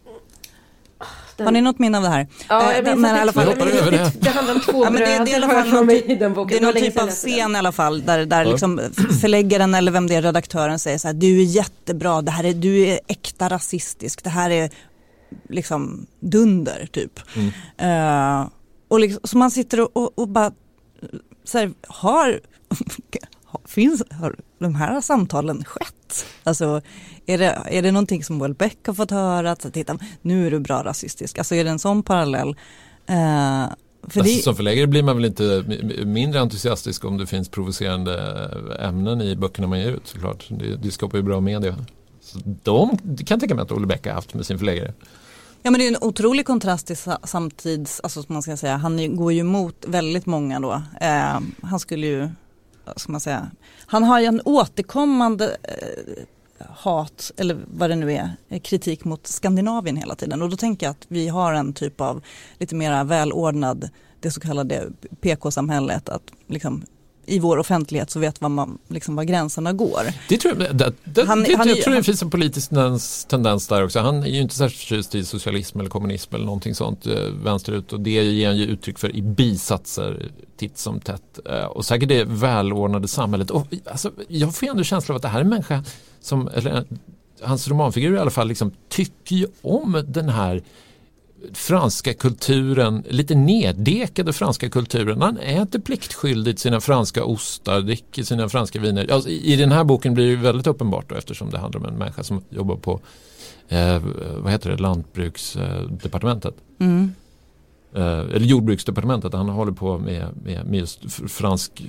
Den... Har ni något minne av det här? Ja, jag men i alla fall det, det, det handlar om två ja, bröder. Det, det är i alla fall någon, typ, det är någon typ av scen i alla fall där, där ja. liksom förläggaren eller vem det är, redaktören säger så här: du är jättebra, det här är, du är äkta rasistisk, det här är liksom dunder typ. Mm. Uh, och liksom, så man sitter och, och, och bara så här, har finns har de här samtalen skett? Alltså är det, är det någonting som Welbeck har fått höra att titta, nu är du bra rasistisk? Alltså är det en sån parallell? Uh, för alltså, det... Som förläggare blir man väl inte mindre entusiastisk om det finns provocerande ämnen i böckerna man ger ut, såklart. Det, det skapar ju bra media. Så de kan tänka mig att Welbeck har haft med sin förläggare. Ja, men det är en otrolig kontrast till samtids, alltså som man ska säga, han går ju emot väldigt många då. Uh, han skulle ju, ska man säga, han har ju en återkommande uh, hat, eller vad det nu är, kritik mot Skandinavien hela tiden. Och då tänker jag att vi har en typ av lite mer välordnad, det så kallade P K-samhället, att liksom i vår offentlighet så vet man liksom var gränserna går. Det tror jag, det, det, han, det, han, jag tror han, det finns en politisk tendens där också. Han är ju inte särskilt förtjust i socialism eller kommunism eller någonting sånt vänsterut, och det ger han ju uttryck för i bisatser titt som tätt. Och säkert det välordnade samhället. Och, alltså, jag får ändå känslan av att det här är en människa som, eller hans romanfigur i alla fall, liksom, tycker ju om den här franska kulturen, lite neddekade franska kulturen. Han äter pliktskyldigt sina franska ostar, dricker sina franska viner. Alltså, i den här boken blir det väldigt uppenbart då, eftersom det handlar om en människa som jobbar på eh, vad heter det, lantbruksdepartementet. Mm. Eh, eller jordbruksdepartementet. Han håller på med, med, med just fransk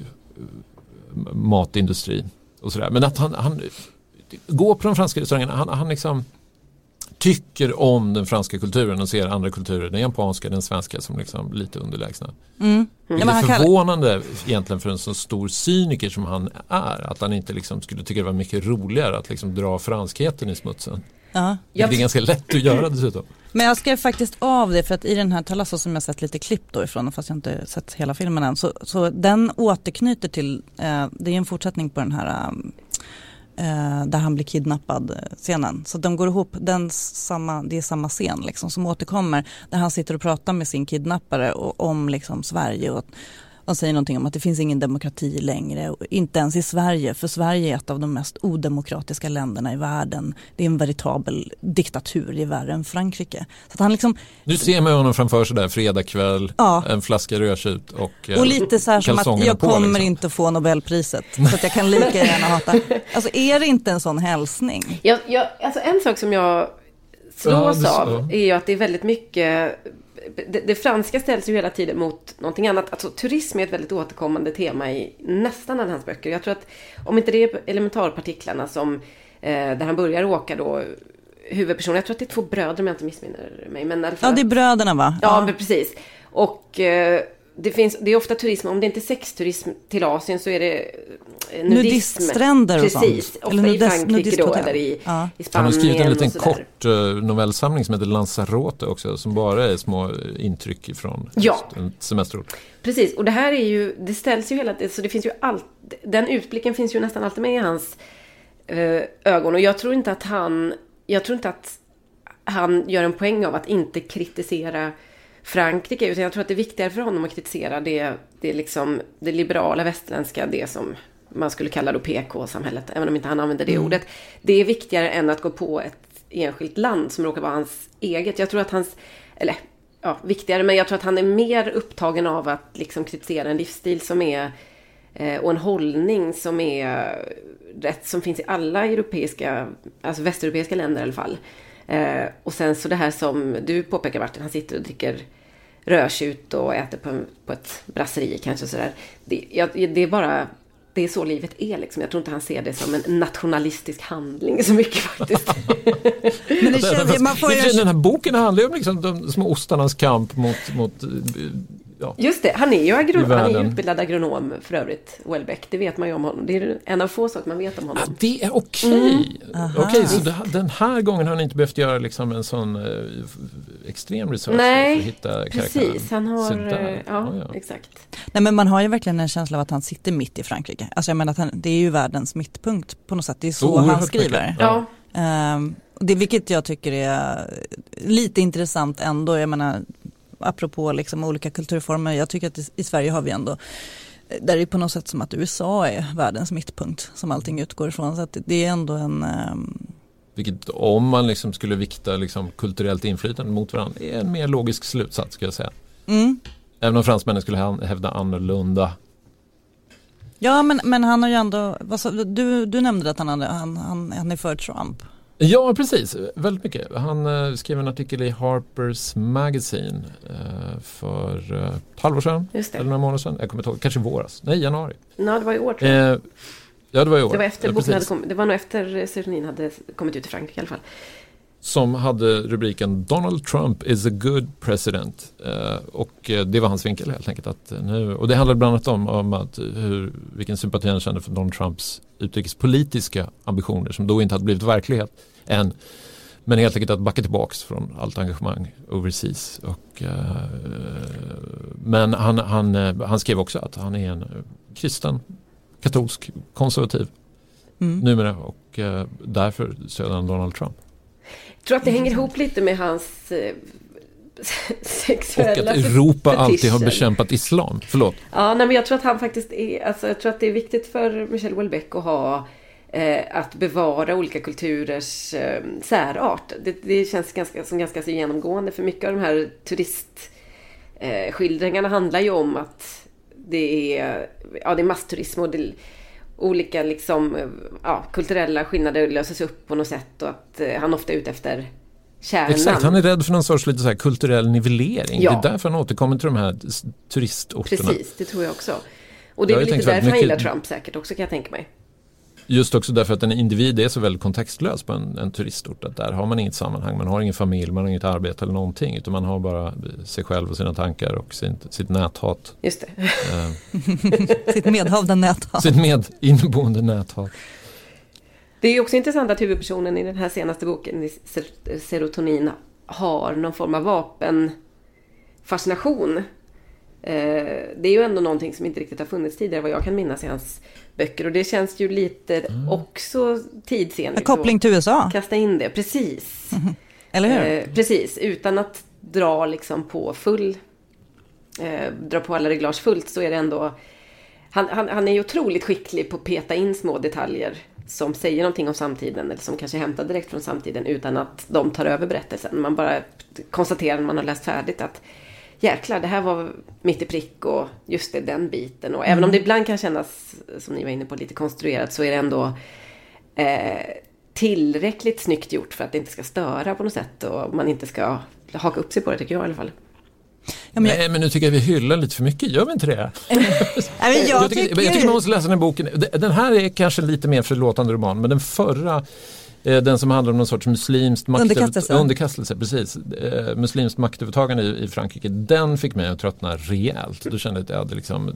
matindustri och sådär. Men att han, han går på de franska restaurangerna, han, han liksom tycker om den franska kulturen och ser andra kulturer, den japanska, den svenska, som liksom lite underlägsna. Mm. Mm. Det är förvånande kan... egentligen för en så stor cyniker som han är, att han inte liksom skulle tycka det var mycket roligare att liksom dra franskheten i smutsen. Ja. Det är ganska lätt att göra dessutom. Men jag skrev faktiskt av det, för att i den här Talasso som jag sett lite klipp då ifrån, fast jag inte sett hela filmen än, så, så den återknyter till, eh, det är en fortsättning på den här um, eh, där han blir kidnappad scenen. Så de går ihop, den samma, det är samma scen liksom, som återkommer, där han sitter och pratar med sin kidnappare och, om liksom Sverige, och de säger någonting om att det finns ingen demokrati längre, inte ens i Sverige, för Sverige är ett av de mest odemokratiska länderna i världen. Det är en veritabel diktatur i världen än Frankrike. Så att han liksom, nu ser man honom framför sig där fredag kväll, ja. En flaska rödtjut och och lite så här som att jag kommer liksom inte få Nobelpriset, så att jag kan lika gärna hata. Alltså är det inte en sån hälsning? Jag, jag, alltså en sak som jag slås ja, av är ju att det är väldigt mycket. Det, det franska ställs ju hela tiden mot någonting annat. Alltså, turism är ett väldigt återkommande tema i nästan alla hans böcker. Jag tror att om inte det är elementarpartiklarna som eh, där han börjar åka då, huvudpersonen, jag tror att det är två bröder om jag inte missminner mig. Men i alla fall, ja, det är bröderna va? Ja, ja. Men precis. Och eh, det, finns, det är ofta turism, om det inte är sexturism till Asien så är det nudism. Nudiststränder och sånt. Precis, ofta eller i Frankrike då, eller i, ja. i Spanien. Han har skrivit en liten kort uh, novellsamling som heter Lanzarote också, som bara är små intryck från ja. en semesterort. Precis, och det här är ju, det ställs ju hela tiden, så det finns ju allt, den utblicken finns ju nästan alltid med i hans uh, ögon, och jag tror inte att han, jag tror inte att han gör en poäng av att inte kritisera Frankrike, utan jag tror att det är viktigare för honom att kritisera det, det, liksom, det liberala västerländska, det som man skulle kalla då P K-samhället, även om inte han använder det mm. ordet. Det är viktigare än att gå på ett enskilt land som råkar vara hans eget. Jag tror att hans, eller ja, viktigare, men jag tror att han är mer upptagen av att liksom kritisera en livsstil som är, eh, och en hållning som är rätt, som finns i alla europeiska, alltså västeuropeiska länder i alla fall. Eh, och sen så det här som du påpekar, Martin, han sitter och dricker rödtjut och äter på, på ett brasseri kanske sådär. Det, jag, det är bara, det är så livet är liksom. Jag tror inte han ser det som en nationalistisk handling så mycket faktiskt. Men det känns, man får ju... Den här boken handlar ju om liksom de små ostarnas kamp mot... mot ja. Just det, han är ju, agron- han är ju utbildad agronom för övrigt, Houellebecq. Det vet man ju om honom. Det är en av få saker man vet om honom. Ah, det är okej. Okay. Mm. Okej, okay, så det, den här gången har han inte behövt göra liksom en sån eh, extrem research. Nej, för att hitta karaktären. Precis. Han har, ja, ja, ja, exakt. Nej, men man har ju verkligen en känsla av att han sitter mitt i Frankrike. Alltså jag menar att han, det är ju världens mittpunkt på något sätt. Det är så oh, han skriver. Ja. Um, det, vilket jag tycker är lite intressant ändå. Jag menar, apropå liksom olika kulturformer, jag tycker att i, i Sverige har vi ändå, där är det på något sätt som att U S A är världens mittpunkt som allting utgår ifrån, så att det är ändå en um... vilket, om man liksom skulle vikta liksom kulturellt inflytande mot varandra, är en mer logisk slutsats, ska jag säga. Mm. Även om fransmännen skulle hävda annorlunda. Ja, men, men han har ju ändå, vad så, du, du nämnde att han, hade, han, han, han är för Trump. Ja, precis. Väldigt mycket. Han uh, skrev en artikel i Harper's Magazine uh, för uh, ett halvår sedan. Just det. Eller några månader sedan. Jag kommer inte ihåg. Kanske våras. Nej, januari. Nej, det var i år tror jag. Uh, ja, det var i år. Det var, efter ja, boken hade kommit, det var nog efter serotonin hade kommit ut i Frankrike i alla fall. Som hade rubriken Donald Trump is a good president. Uh, och uh, det var hans vinkel helt enkelt. Att nu, och det handlade bland annat om, om att hur, vilken sympati han kände för Donald Trumps utrikespolitiska ambitioner som då inte hade blivit verklighet än. Men helt enkelt att backa tillbaks från allt engagemang overseas. Och, uh, men han, han, uh, han skrev också att han är en uh, kristen, katolsk, konservativ mm. numera. Och uh, därför stödde han Donald Trump. Jag tror att det hänger ihop lite med hans eh, sexuella och att Europa fetichen. Alltid har bekämpat islam. Förlåt. Ja, nej, men jag tror att han faktiskt är, alltså, jag tror att det är viktigt för Michel Houellebecq att ha eh, att bevara olika kulturers eh, särart. Det, det känns ganska, som ganska så genomgående, för mycket av de här turistskildringarna eh, handlar ju om att det är, ja, det är massturism och det olika liksom, ja, kulturella skillnader löses upp på något sätt, och att eh, han ofta är ute efter kärnan. Exakt, han är rädd för någon sorts lite så här kulturell nivellering. Ja. Det är därför han återkommer till de här turistorterna. Precis, det tror jag också. Och det är väl lite därför mycket... han gillar Trump säkert också, kan jag tänka mig. Just också därför att en individ är så väldigt kontextlös på en, en turistort. Att där har man inget sammanhang, man har ingen familj, man har inget arbete eller någonting. Utan man har bara sig själv och sina tankar och sin, sitt näthat. Just det. Uh, sitt medhavda näthat. Sitt med inneboende näthat. Det är också intressant att huvudpersonen i den här senaste boken, i Serotonin, har någon form av vapenfascination. Det är ju ändå någonting som inte riktigt har funnits tidigare, vad jag kan minnas i hans böcker. Och det känns ju lite mm. också tidsenligt. En koppling till U S A. Kasta in det, precis. Mm. Eller hur? Eh, precis, utan att dra liksom på full, eh, dra på alla reglage fullt, så är det ändå... Han, han, han är ju otroligt skicklig på att peta in små detaljer som säger någonting om samtiden, eller som kanske hämtar direkt från samtiden, utan att de tar över berättelsen. Man bara konstaterar när man har läst färdigt att jäklar, det här var mitt i prick, och just det, den biten. Och mm. även om det ibland kan kännas, som ni var inne på, lite konstruerat, så är det ändå eh, tillräckligt snyggt gjort för att det inte ska störa på något sätt, och man inte ska haka upp sig på det, tycker jag i alla fall. Ja, men jag... Nej, men nu tycker jag vi hyllar lite för mycket. Gör vi inte det? Nej, men jag, jag, tycker, tycker... jag tycker man måste läsa den här boken. Den här är kanske lite mer förlåtande roman, men den förra Den som handlar om någon sorts muslimskt makt- underkastelse. underkastelse, precis. Eh, muslimskt maktövertagande i, i Frankrike, den fick mig att tröttna rejält. Då kände jag att jag hade liksom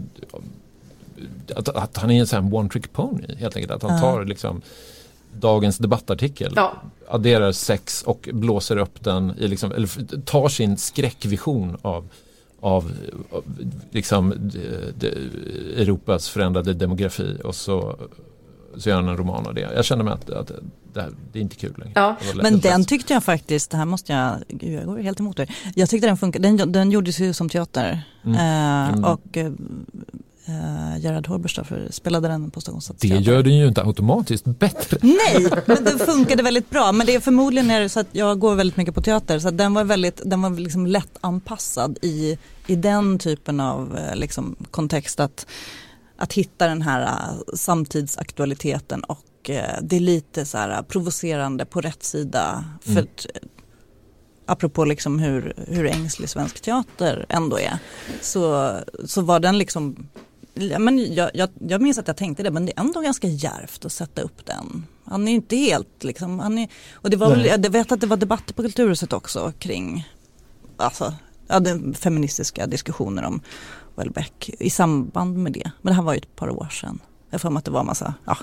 att, att han är en sån här one trick pony helt enkelt. Att han tar liksom dagens debattartikel, ja. adderar sex och blåser upp den i liksom, eller tar sin skräckvision av av, av liksom de, de, Europas förändrade demografi och så så gör han en roman av det. Jag kände mig att, att det, här, det är inte kul längre. Ja, men den tyckte jag faktiskt, det här måste jag, gud, jag går helt emot det. Jag tyckte den funkade, den, den gjordes ju som teater. Mm. Eh, mm. Och eh, Gerhard Horberstaffer spelade den på Stockholms stadsteater. Det gör den ju inte automatiskt bättre. Nej, men den funkade väldigt bra. Men det är förmodligen är det så att jag går väldigt mycket på teater. Så att den var väldigt, den var liksom lätt anpassad i, i den typen av liksom, kontext att Att hitta den här uh, samtidsaktualiteten och uh, det är lite så här uh, provocerande på rätt sida. För mm. att, uh, apropå liksom hur, hur ängslig svensk teater ändå är. Så, så var den liksom, ja, men jag, jag, jag minns att jag tänkte det, men det är ändå ganska djärvt att sätta upp den. Han är inte helt liksom, han är, och det var väl, jag vet att det var debatter på Kulturhuset också kring alltså, ja, den feministiska diskussioner om Welbeck i samband med det. Men det här var ju ett par år sedan. Jag får mig att det var en massa, ja,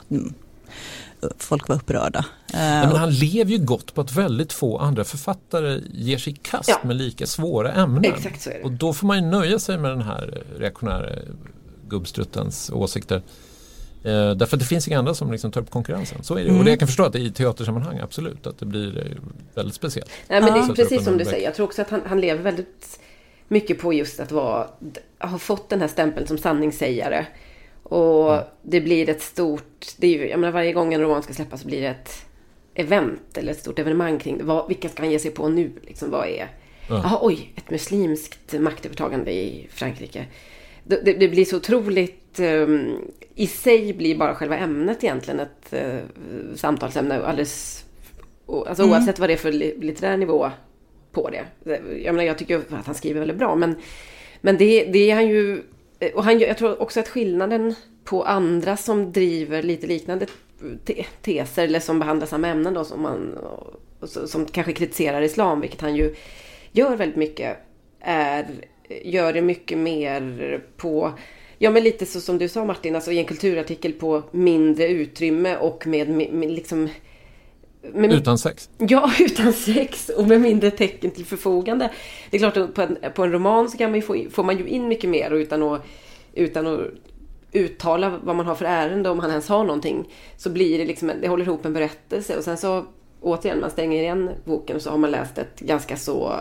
folk var upprörda. Ja, men han lever ju gott på att väldigt få andra författare ger sig i kast ja. med lika svåra ämnen. Exakt så är det. Och då får man ju nöja sig med den här reaktionära gubbstruttens åsikter. Eh, därför att det finns inga andra som liksom tar upp konkurrensen. Så är det. Mm. Och det jag kan förstå att i teatersammanhang absolut att det blir väldigt speciellt. Nej, men det är precis som du säger. Jag tror också att han, han lever väldigt mycket på just att vara, ha fått den här stämpeln som sanningssägare. Och mm. det blir ett stort, det är ju, jag menar, varje gång en roman ska släppas så blir det ett event eller ett stort evenemang kring det. Vad, vilka ska han ge sig på nu? Liksom, vad är, mm. aha, oj, ett muslimskt maktövertagande i Frankrike. Det, det, det blir så otroligt, um, i sig blir bara själva ämnet egentligen ett uh, samtalsämne alldeles, alltså mm. oavsett vad det är för litterär nivå på det. Jag menar, jag tycker att han skriver väldigt bra, men, men det, det är han ju, och han, jag tror också att skillnaden på andra som driver lite liknande te, teser eller som behandlar samma ämnen då, som, man, som kanske kritiserar islam, vilket han ju gör väldigt mycket, är, gör det mycket mer på, ja men lite så som du sa Martin, alltså i en kulturartikel på mindre utrymme och med, med, med liksom Med, utan sex? Ja, utan sex och med mindre tecken till förfogande. Det är klart att på en, på en roman så kan man ju få, får man ju in mycket mer och utan att, utan att uttala vad man har för ärende, om han ens har någonting, så blir det liksom, det håller ihop en berättelse och sen så återigen, man stänger igen boken och så har man läst ett ganska så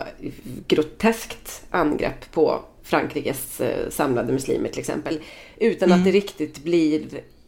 groteskt angrepp på Frankrikes eh, samlade muslimer till exempel, utan mm. att det riktigt blir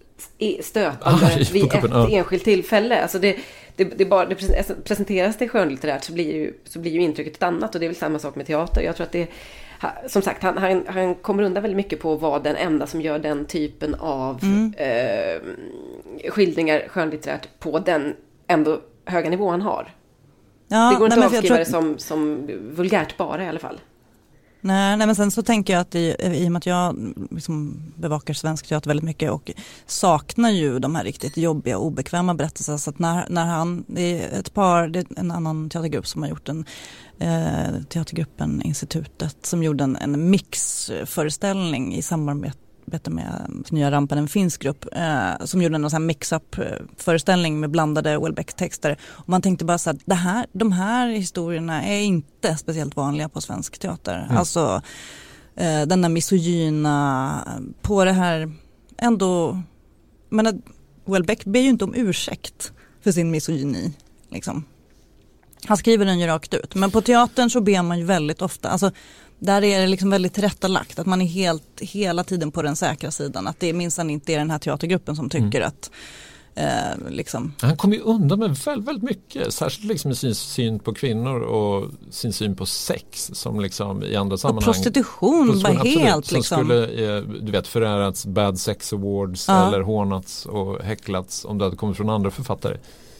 stötande ah, vid ett ja. enskilt tillfälle. Alltså det, det, det, bara, det presenteras det skönlitterärt så blir, ju, så blir ju intrycket ett annat, och det är väl samma sak med teater. Jag tror att det, som sagt, han, han, han kommer undan väldigt mycket på att vara den enda som gör den typen av mm. eh, skildringar skönlitterärt på den ändå höga nivå han har. Ja, det går inte nej, att avskriva det som, som vulgärt bara i alla fall. Nej, nej, men sen så tänker jag att i, i och med att jag liksom bevakar svensk teater väldigt mycket och saknar ju de här riktigt jobbiga och obekväma berättelserna, så att när, när han, det är ett par, det är en annan teatergrupp som har gjort en eh, teatergruppen Institutet som gjorde en, en mixföreställning i samarbete med nya rampen, en finsk grupp eh, som gjorde en sån här mix-up föreställning med blandade Welbeck-texter, och man tänkte bara så att det här, de här historierna är inte speciellt vanliga på svensk teater. Mm. Alltså eh, den där misogyna på det här ändå, men Welbeck ber ju inte om ursäkt för sin misogyni liksom. Han skriver den ju rakt ut, men på teatern så ber man ju väldigt ofta, alltså där är det liksom väldigt tillrättalagt att man är helt, hela tiden på den säkra sidan. Att det minsann inte är den här teatergruppen som tycker mm. att eh, liksom... Han kommer ju undan med väldigt, väldigt mycket. Särskilt liksom med sin syn på kvinnor och sin syn på sex som liksom i andra sammanhang. Och prostitution, prostitution var helt som liksom... skulle, eh, du vet, förärats Bad Sex Awards ja. eller hånats och häcklats om det hade kommit från andra författare.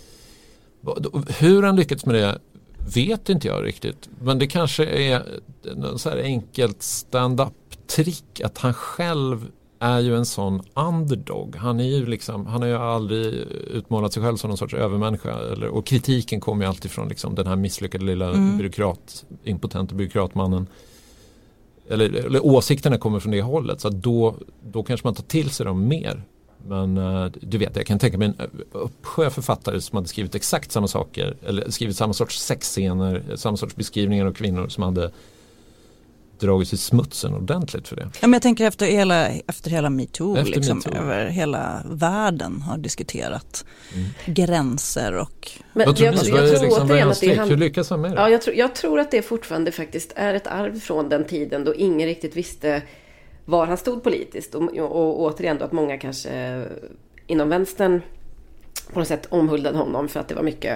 Hur han lyckats med det vet inte jag riktigt. Men det kanske är en så här enkelt stand-up-trick att han själv är ju en sån underdog. Han är ju liksom, han har ju aldrig utmålat sig själv som någon sorts övermänniska. Eller, och kritiken kommer ju alltid från liksom, den här misslyckade lilla mm. byråkrat, impotenta byråkratmannen. Eller, eller åsikterna kommer från det hållet. Så att då, då kanske man tar till sig dem mer. Men uh, du vet, jag kan tänka mig en uppsjö författare som hade skrivit exakt samma saker. Eller skrivit samma sorts sexscener, samma sorts beskrivningar av kvinnor som hade dragit i smutsen ordentligt för det. Ja, men jag tänker efter hela, efter hela MeToo, efter liksom, MeToo. Över hela världen har diskuterat mm. gränser och... Men vad tror jag, ni? jag, jag, jag tror liksom, återigen att det han... Hur lyckas han med det? Ja, jag, tror, jag tror att det fortfarande faktiskt är ett arv från den tiden då ingen riktigt visste var han stod politiskt. Och, och, och återigen då att många kanske inom vänstern på något sätt omhuldade honom för att det var mycket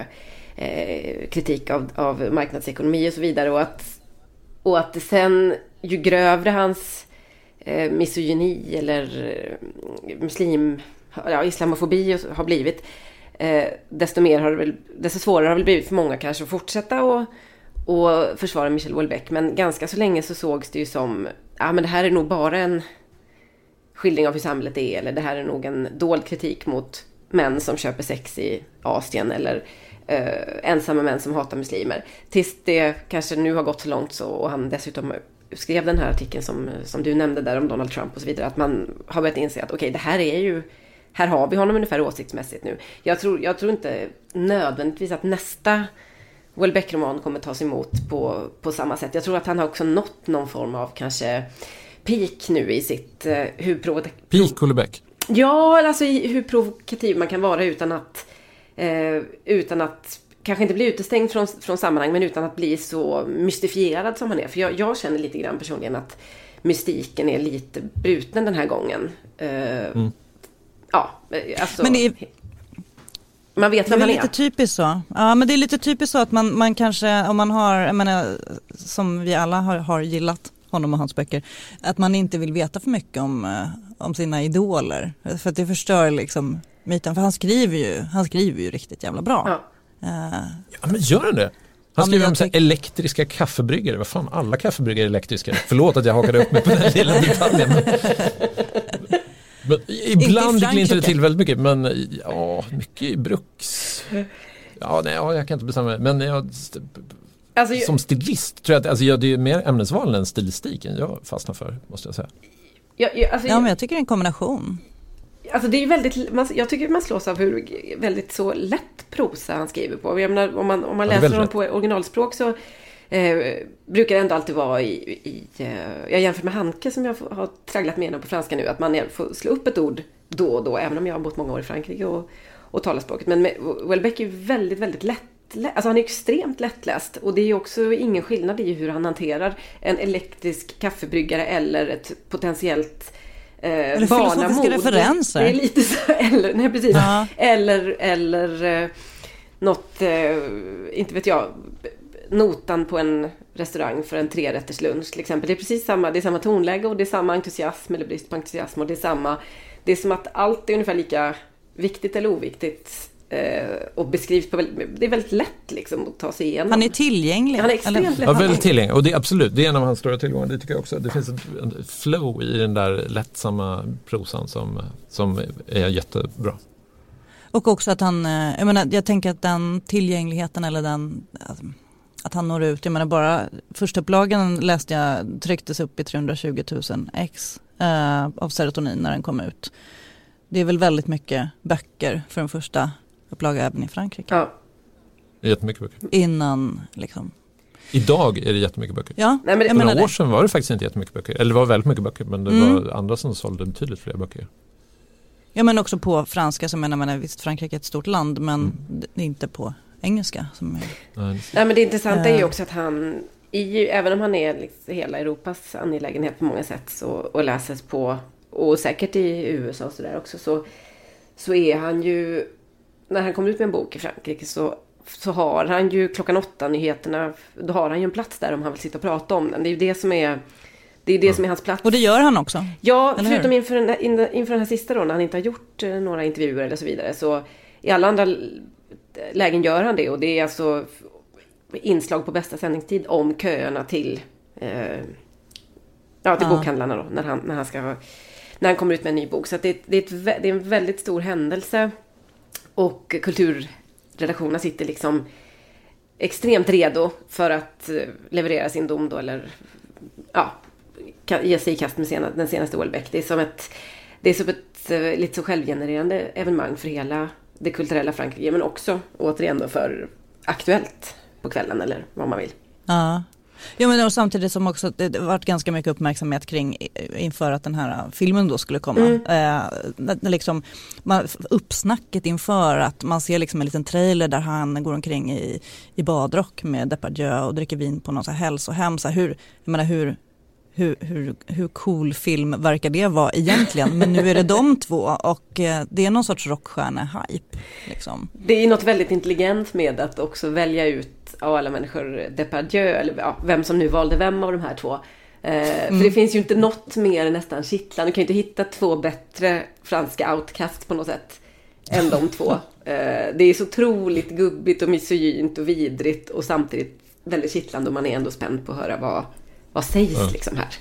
eh, kritik av, av marknadsekonomi och så vidare. Och att Och att det sen, ju grövre hans eh, misogyni eller eh, muslim, ja, islamofobi har blivit, eh, desto, mer har det väl, desto svårare har det blivit för många kanske att fortsätta och, och försvara Michel Houellebecq. Men ganska så länge så sågs det ju som, ja men det här är nog bara en skildring av hur samhället är, eller det här är nog en dold kritik mot män som köper sex i Asien, eller Uh, ensamma män som hatar muslimer. Tills det kanske nu har gått så långt så, och han dessutom skrev den här artikeln som, som du nämnde där om Donald Trump och så vidare, att man har börjat inse att okej, okay, det här är ju, här har vi honom ungefär åsiktsmässigt nu. Jag tror, jag tror inte nödvändigtvis att nästa Houellebecq-roman kommer tas emot på, på samma sätt. Jag tror att han har också nått någon form av kanske peak nu i sitt uh, hur provokativ... Peak Houellebecq? Ja, alltså i hur provokativ man kan vara utan att Eh, utan att kanske inte bli utestängd från, från sammanhang, men utan att bli så mystifierad som han är. För jag, jag känner lite grann personligen att mystiken är lite bruten den här gången. Eh, mm. Ja, alltså... Men det är, man vet vem man är. Det är lite typiskt så. Ja, men det är lite typiskt så att man, man kanske, om man har, jag menar, som vi alla har, har gillat honom och hans böcker, att man inte vill veta för mycket om, om sina idoler. För att det förstör liksom myten, för han skriver ju, han skriver ju riktigt jävla bra. Ja, uh, ja men gör han det? Han skriver ja, om tyck- elektriska kaffebryggare. Vad fan, alla kaffebryggare är elektriska. Förlåt att jag hakade upp mig på den lilla detaljen. Men, men ibland glintar det till väldigt mycket. Men ja, mycket i bruks. Ja, nej, ja, jag kan inte bestämma mig. Men jag, alltså, som stilist tror jag att alltså, jag, det är mer ämnesval än stilistiken jag fastnar för, måste jag säga. Jag, jag, alltså, ja, men jag tycker det är en kombination. Alltså det är väldigt, man, jag tycker man slås av hur väldigt så lätt prosa han skriver på. Jag menar, om man, om man läser honom på originalspråk så eh, brukar det ändå alltid vara i, i eh, jag jämför med Hanke som jag har tragglat med på franska nu, att man får slå upp ett ord då och då, även om jag har bott många år i Frankrike och, och talar språket. Men Houellebecq är ju väldigt, väldigt lätt. Alltså han är extremt lättläst, och det är ju också ingen skillnad i hur han hanterar en elektrisk kaffebryggare eller ett potentiellt Eh, eller filosofiska referenser. Det är lite så, eller, nej, precis. Ja. Eller, eller eh, något, eh, inte vet jag, notan på en restaurang för en trerätters lunch till exempel. Det är precis samma, det är samma tonläge och det är samma entusiasm eller brist på entusiasm, och det är samma, det är som att allt är ungefär lika viktigt eller oviktigt eh, och beskrivs på väldigt, det är väldigt lätt liksom att ta sig igenom. Han är tillgänglig. Han är extremt lätt. Ja, väldigt tillgänglig, och det är absolut, det är en av hans stora tillgångar, det tycker jag också. Det finns ett flow i den där lättsamma prosan som, som är jättebra. Och också att han, jag menar, jag tänker att den tillgängligheten eller den, att han når ut, jag menar bara första upplagan läste jag, trycktes upp i trehundratjugo tusen ex eh, av Serotonin när den kom ut. Det är väl väldigt mycket böcker för den första upplaga även i Frankrike. Ja. Jättemycket böcker. Innan liksom. Idag är det jättemycket böcker. Ja, nej, men för några år sedan var det faktiskt inte jättemycket böcker. Eller det var väldigt mycket böcker, men det mm. var andra som sålde betydligt fler böcker. Ja, men också på franska, så menar man, visst Frankrike är ett stort land, men mm. det är inte på engelska. Som är, nej, nej, men det intressanta är ju också att han, i, även om han är liksom hela Europas angelägenhet på många sätt så, och läses på, och säkert i U S A och så där också, så, så är han ju, när han kommer ut med en bok i Frankrike så, så har han ju klockan åtta nyheterna, då har han ju en plats där om han vill sitta och prata om den. Det är ju det som är Det är det som är hans plats. Och det gör han också. Ja, förutom inför den, här, inför den här sista då, när han inte har gjort några intervjuer eller så vidare. Så i alla andra lägen gör han det. Och det är alltså inslag på bästa sändningstid om köerna till, eh, ja, till ja. bokhandlarna då. När han, när han ska när han kommer ut med en ny bok. Så att det, det, är ett, det är en väldigt stor händelse. Och kulturredaktionerna sitter liksom extremt redo för att leverera sin dom då, eller ja, ge sig i kast med sena, den senaste Houellebecq. Det är som ett, det är som ett lite så självgenererande evenemang för hela det kulturella Frankrike, men också återigen då för Aktuellt på kvällen, eller vad man vill. Ja. Ja, men samtidigt som också det varit ganska mycket uppmärksamhet kring inför att den här filmen då skulle komma. Mm. Eh, liksom, man, uppsnacket inför att man ser liksom en liten trailer där han går omkring i, i badrock med Depardieu och dricker vin på någon så här hälsohem. Så här, hur, jag menar, hur, hur, hur, hur cool film verkar det vara egentligen? Men nu är det de två och eh, det är någon sorts rockstjärne-hype. Liksom. Det är något väldigt intelligent med att också välja ut av alla människor Depardieu, eller ja, vem som nu valde vem av de här två. Eh, mm. För det finns ju inte något mer nästan kittlande. Du kan ju inte hitta två bättre franska outcasts på något sätt än de två. Eh, det är så otroligt gubbigt och misogynt och vidrigt och samtidigt väldigt kittlande, och man är ändå spänd på att höra vad, vad sägs mm. liksom här.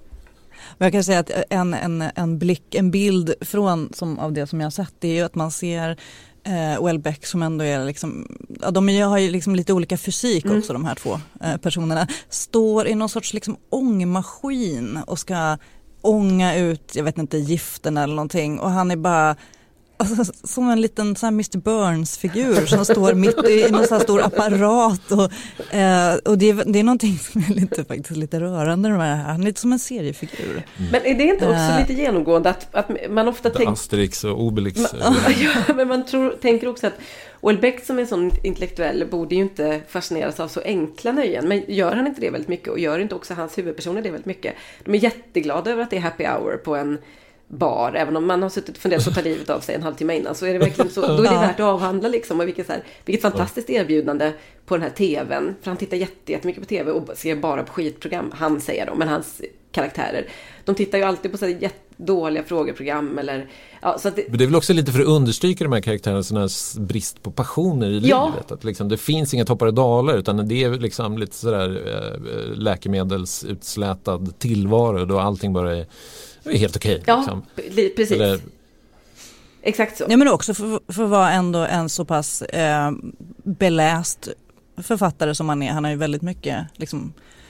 Jag kan säga att en, en, en blick, en bild från som, av det som jag har sett, det är ju att man ser Eh, Houellebecq som ändå är liksom, ja, de är, har ju liksom lite olika fysik mm. också, de här två eh, personerna, står i någon sorts liksom ångmaskin och ska ånga ut, jag vet inte, giften eller någonting, och han är bara alltså, som en liten så här mister Burns-figur som står mitt i någon så här stor apparat och, eh, och det, är, det är någonting som är lite, faktiskt lite rörande med det här. Han är lite som en seriefigur. Mm. Men är det inte också uh, lite genomgående att, att man ofta tänker... Asterix och Obelix. Man, ja, men man tror, tänker också att Houellebecq som är en sån intellektuell borde ju inte fascineras av så enkla nöjen. Men gör han inte det väldigt mycket, och gör inte också hans huvudpersoner det väldigt mycket? De är jätteglada över att det är happy hour på en bar, även om man har suttit och funderat på att ta livet av sig en halvtimme innan, så är det verkligen så, då är det värt att avhandla liksom, och vilket, så här, vilket fantastiskt erbjudande på den här tvn, för han tittar jätte, jättemycket på tv och ser bara på skitprogram, han säger dem, men hans karaktärer, de tittar ju alltid på så här jättedåliga frågeprogram eller, ja, så att det... Men det är väl också lite för att understryka de här karaktärerna, sån här brist på passioner i ja. livet, att liksom, det finns inga toppar och dalar, utan det är liksom lite sådär äh, läkemedelsutslätad tillvaro då allting bara är det är helt okej. Ja, liksom. precis. Eller... Exakt så. Ja, men också för, för att vara ändå en så pass eh, beläst författare som han är. Han har ju väldigt mycket liksom,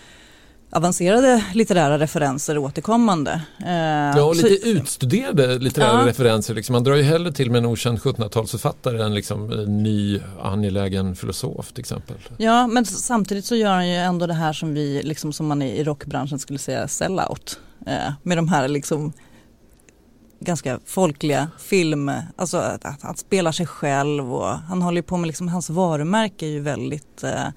avancerade litterära referenser återkommande. Eh, ja, och lite så... utstuderade litterära ja. referenser. Liksom. Man drar ju hellre till med en okänd sjuttonhundratalsförfattare än liksom en ny angelägen filosof till exempel. Ja, men samtidigt så gör han ju ändå det här som vi, liksom, som man i rockbranschen skulle säga sellout. Eh, med de här liksom ganska folkliga film, alltså att, att han spelar sig själv, och han håller på med liksom, hans varumärke är ju väldigt eh,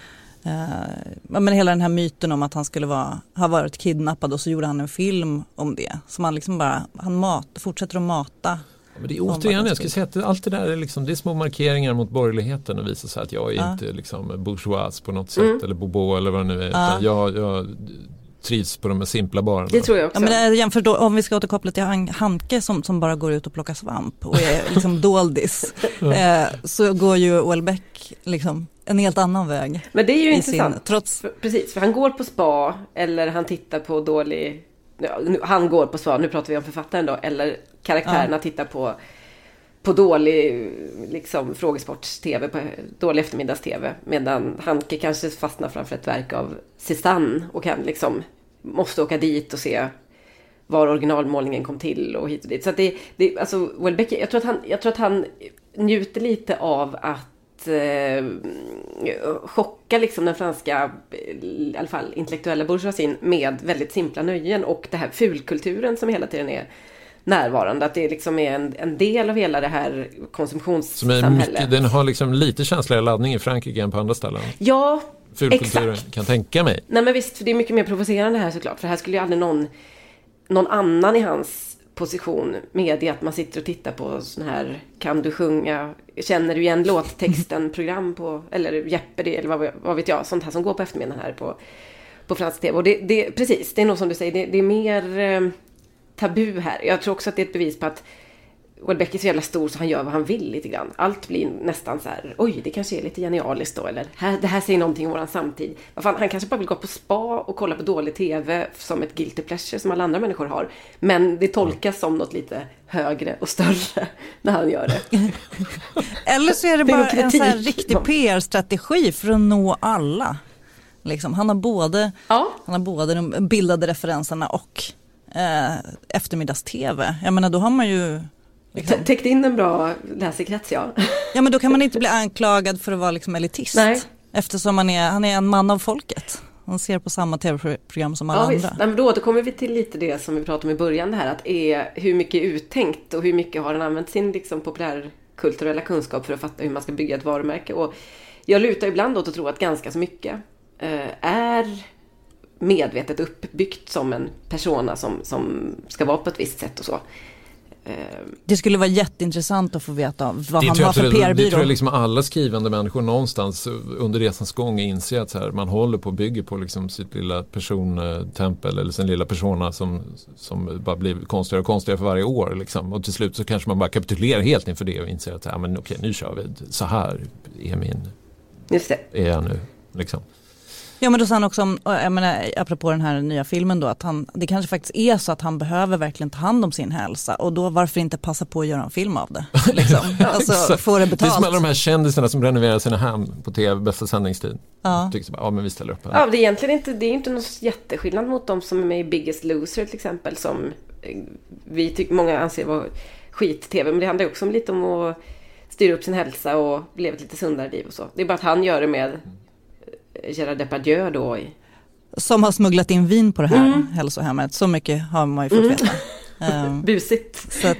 eh, men hela den här myten om att han skulle vara, ha varit kidnappad, och så gjorde han en film om det, så man liksom bara, han mat, fortsätter att mata. Men det är återigen, jag skulle säga att allt det där är, liksom, det är små markeringar mot borgerligheten och visar sig att jag är ja. inte liksom bourgeois på något sätt mm. eller bobo eller vad det nu är, ja. utan jag, jag trivs på de simpla barerna. Det tror jag också. Ja, men jämför då, om vi ska återkoppla till Han- Hanke som, som bara går ut och plockar svamp och är liksom doldis, eh, så går ju Houellebecq liksom en helt annan väg. Men det är ju intressant. Sin, trots... för, precis, för han går på spa eller han tittar på dålig... Ja, nu, han går på spa, nu pratar vi om författaren då, eller karaktärerna ja. tittar på på dålig liksom frågesports-tv, på dålig eftermiddags-tv, medan Hanke kanske fastnar framför ett verk av Cézanne och kan liksom måste åka dit och se var originalmålningen kom till och hit och dit. Så att det, det alltså Houellebecq, jag tror att han jag tror att han njuter lite av att eh, chocka liksom den franska, i alla fall intellektuella bourgeoisien med väldigt simpla nöjen, och det här fulkulturen som hela tiden är närvarande, att det liksom är en, en del av hela det här konsumtionssamhället. Den har liksom lite känsligare laddning i Frankrike än på andra ställen. Ja, fulkulturen exakt. Kan tänka mig. Nej, men visst, för det är mycket mer provocerande här såklart, för här skulle ju aldrig någon någon annan i hans position med att man sitter och tittar på sån här, kan du sjunga, känner du igen låttexten program på, eller Jeopardy eller vad, vad vet jag, sånt här som går på eftermiddagen här på, på fransk tv. Och det, det, precis, det är nog som du säger, det, det är mer eh, tabu här. Jag tror också att det är ett bevis på att Welbeck är så jävla stor så han gör vad han vill lite grann. Allt blir nästan så här, oj, det kanske är lite genialiskt då, eller här, det här säger någonting om våran samtid. Vad fan, han kanske bara vill gå på spa och kolla på dålig tv som ett guilty pleasure som alla andra människor har. Men det tolkas som något lite högre och större när han gör det. Eller så är det bara en så här riktig P R-strategi för att nå alla. Liksom, han har både, ja. han har både de bildade referenserna och eh, eftermiddags-tv. Jag menar, då har man ju... Liksom... Täckt in en bra läsekrets, ja. Ja, men då kan man inte bli anklagad för att vara liksom elitist. Nej. Eftersom han är, han är en man av folket. Han ser på samma tv-program som alla ja, andra. Nej, men då återkommer vi till lite det som vi pratade om i början. Det här att är hur mycket uttänkt och hur mycket har han använt sin liksom, populärkulturella kunskap för att fatta hur man ska bygga ett varumärke. Och jag lutar ibland åt att tro att ganska så mycket eh, är medvetet uppbyggt som en persona som, som ska vara på ett visst sätt och så. Det skulle vara jätteintressant att få veta vad han har för P R-byrå. Det tror jag liksom alla skrivande människor någonstans under resans gång inser att så här, man håller på och bygger på liksom sitt lilla persontempel eller sin lilla persona som, som bara blir konstigare och konstigare för varje år. Liksom. Och till slut så kanske man bara kapitulerar helt inför det och inser att ja, men okej, nu kör vi. Så här är min... Just det. Är jag nu. Liksom. Ja, men då sa han också, om, jag menar, apropå den här nya filmen då, att han, det kanske faktiskt är så att han behöver verkligen ta hand om sin hälsa och då varför inte passa på att göra en film av det? Liksom. Alltså, få det betalt. Det är som alla de här kändisarna som renoverar sina hem på tv, bästa sändningstid. Ja. Tycker bara, ja, men vi ställer upp här. Ja, det är egentligen inte, det är inte någon jätteskillnad mot de som är med i Biggest Loser till exempel, som vi tycker, många anser var skit-tv, men det handlar också om lite om att styra upp sin hälsa och leva ett lite sundare liv och så. Det är bara att han gör det med Gerard Depardieu då. I... Som har smugglat in vin på det här mm. hälsohemmet. Så mycket har man ju fått mm. veta. um, Busigt. Så att,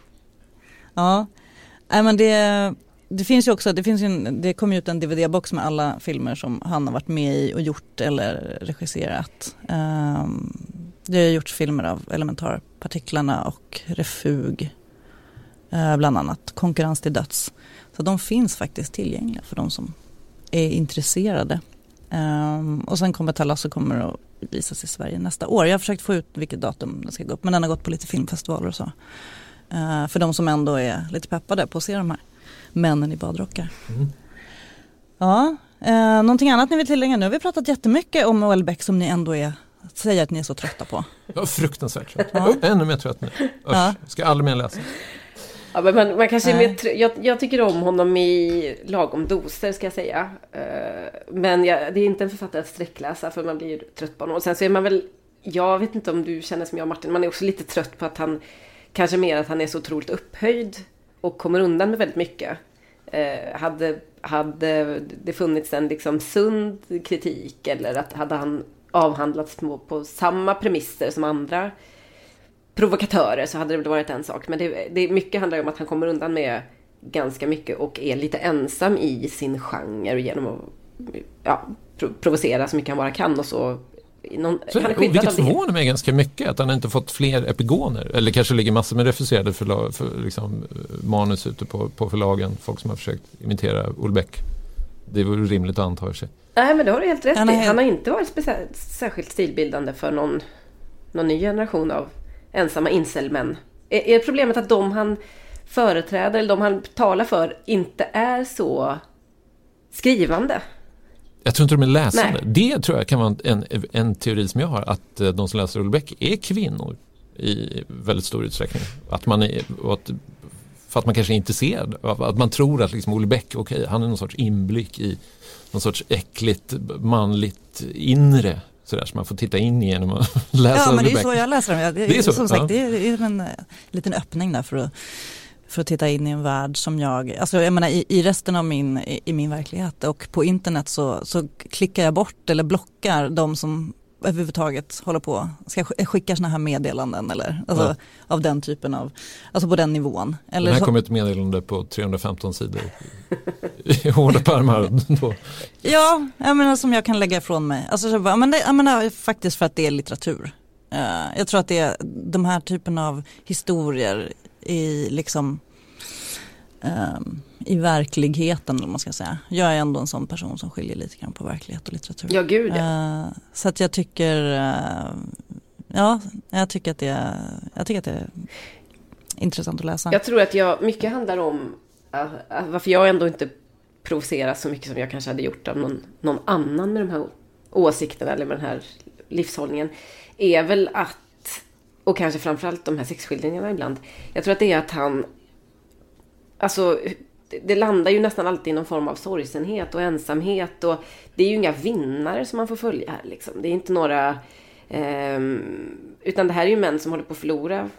ja, nej, men det, det finns ju också, det, finns ju en, det kom ju ut en D V D-box med alla filmer som han har varit med i och gjort eller regisserat. Um, det har gjorts filmer av Elementarpartiklarna och Refug. Uh, bland annat Konkurrens till döds. Så de finns faktiskt tillgängliga för de som är intresserade. Um, och sen kommer Talasso kommer att visas i Sverige nästa år. Jag har försökt få ut vilket datum den ska gå upp, men den har gått på lite filmfestivaler och så. Uh, för de som ändå är lite peppade på att se de här männen i badrockar. Mm. Ja, uh, någonting annat ni vill tillägga? Nu har vi pratat jättemycket om Welbeck som ni ändå är, säger att ni är så trötta på. Ja, fruktansvärt trött. Ja. Ännu mer trött nu. Usch, ja. Ska aldrig mer läsa. Ja, men man, man kanske är mer tr- jag, jag tycker om honom i lagom doser, ska jag säga. Uh, men jag, det är inte en författare att sträckläsa, för man blir trött på honom. Och sen så är man väl, jag vet inte om du känner som jag, Martin, man är också lite trött på att han, kanske mer att han är så otroligt upphöjd och kommer undan med väldigt mycket. Uh, hade, hade det funnits en liksom sund kritik, eller att hade han avhandlats på, på samma premisser som andra provokatörer, så hade det väl varit en sak. Men det, det mycket handlar om att han kommer undan med ganska mycket och är lite ensam i sin genre genom att ja, pro- provocera så mycket han bara kan och så. Någon, så han är vilket av förvånar mig ganska mycket att han inte fått fler epigoner, eller kanske ligger massor med refuserade förlag, för, liksom, manus ute på, på förlagen, folk som har försökt imitera Welbeck. Det vore rimligt att anta sig. Nej, men det har du helt rätt i. Han har inte varit speciellt, särskilt stilbildande för någon, någon ny generation av ensamma incelmän. Är, är problemet att de han företräder eller de han talar för inte är så skrivande? Jag tror inte de är läsande. Nej. Det tror jag kan vara en, en teori som jag har, att de som läser Welbeck är kvinnor i väldigt stor utsträckning. Att man är, att, för att man kanske är intresserad, att man tror att liksom Welbeck, okej, han är någon sorts inblick i någon sorts äckligt manligt inre, sådär som man får titta in i genom att läsa. Ja, men det är Welbeck. Så jag läser dem. Det, det är så. Som sagt, ja. det är, det är en liten öppning där för att, för att titta in i en värld som jag, alltså jag menar i, i resten av min, i, i min verklighet och på internet så, så klickar jag bort eller blockar de som överhuvudtaget håller på, ska skicka såna här meddelanden eller alltså, ja. Av den typen av, alltså på den nivån. Eller det här så, kommer ett meddelande på trehundrafemton sidor i hårda pärmar då. Ja, jag menar som jag kan lägga ifrån mig. Alltså så bara, men det, jag menar faktiskt för att det är litteratur. Uh, jag tror att det är de här typen av historier i liksom um, i verkligheten, eller man ska säga. Jag är ändå en sån person som skiljer lite grann på verklighet och litteratur. Ja, gud. Ja. Uh, så att jag tycker uh, ja, jag tycker att det jag tycker att det intressant att läsa. Jag tror att jag, mycket handlar om uh, uh, varför jag ändå inte provoceras så mycket som jag kanske hade gjort av någon, någon annan med de här åsikterna eller med den här livshållningen, är väl att, och kanske framförallt de här sexskildringarna ibland, jag tror att det är att han, alltså det, det landar ju nästan alltid i någon form av sorgsenhet och ensamhet, och det är ju inga vinnare som man får följa här liksom. Det är inte några eh, utan det här är ju män som håller på att förlora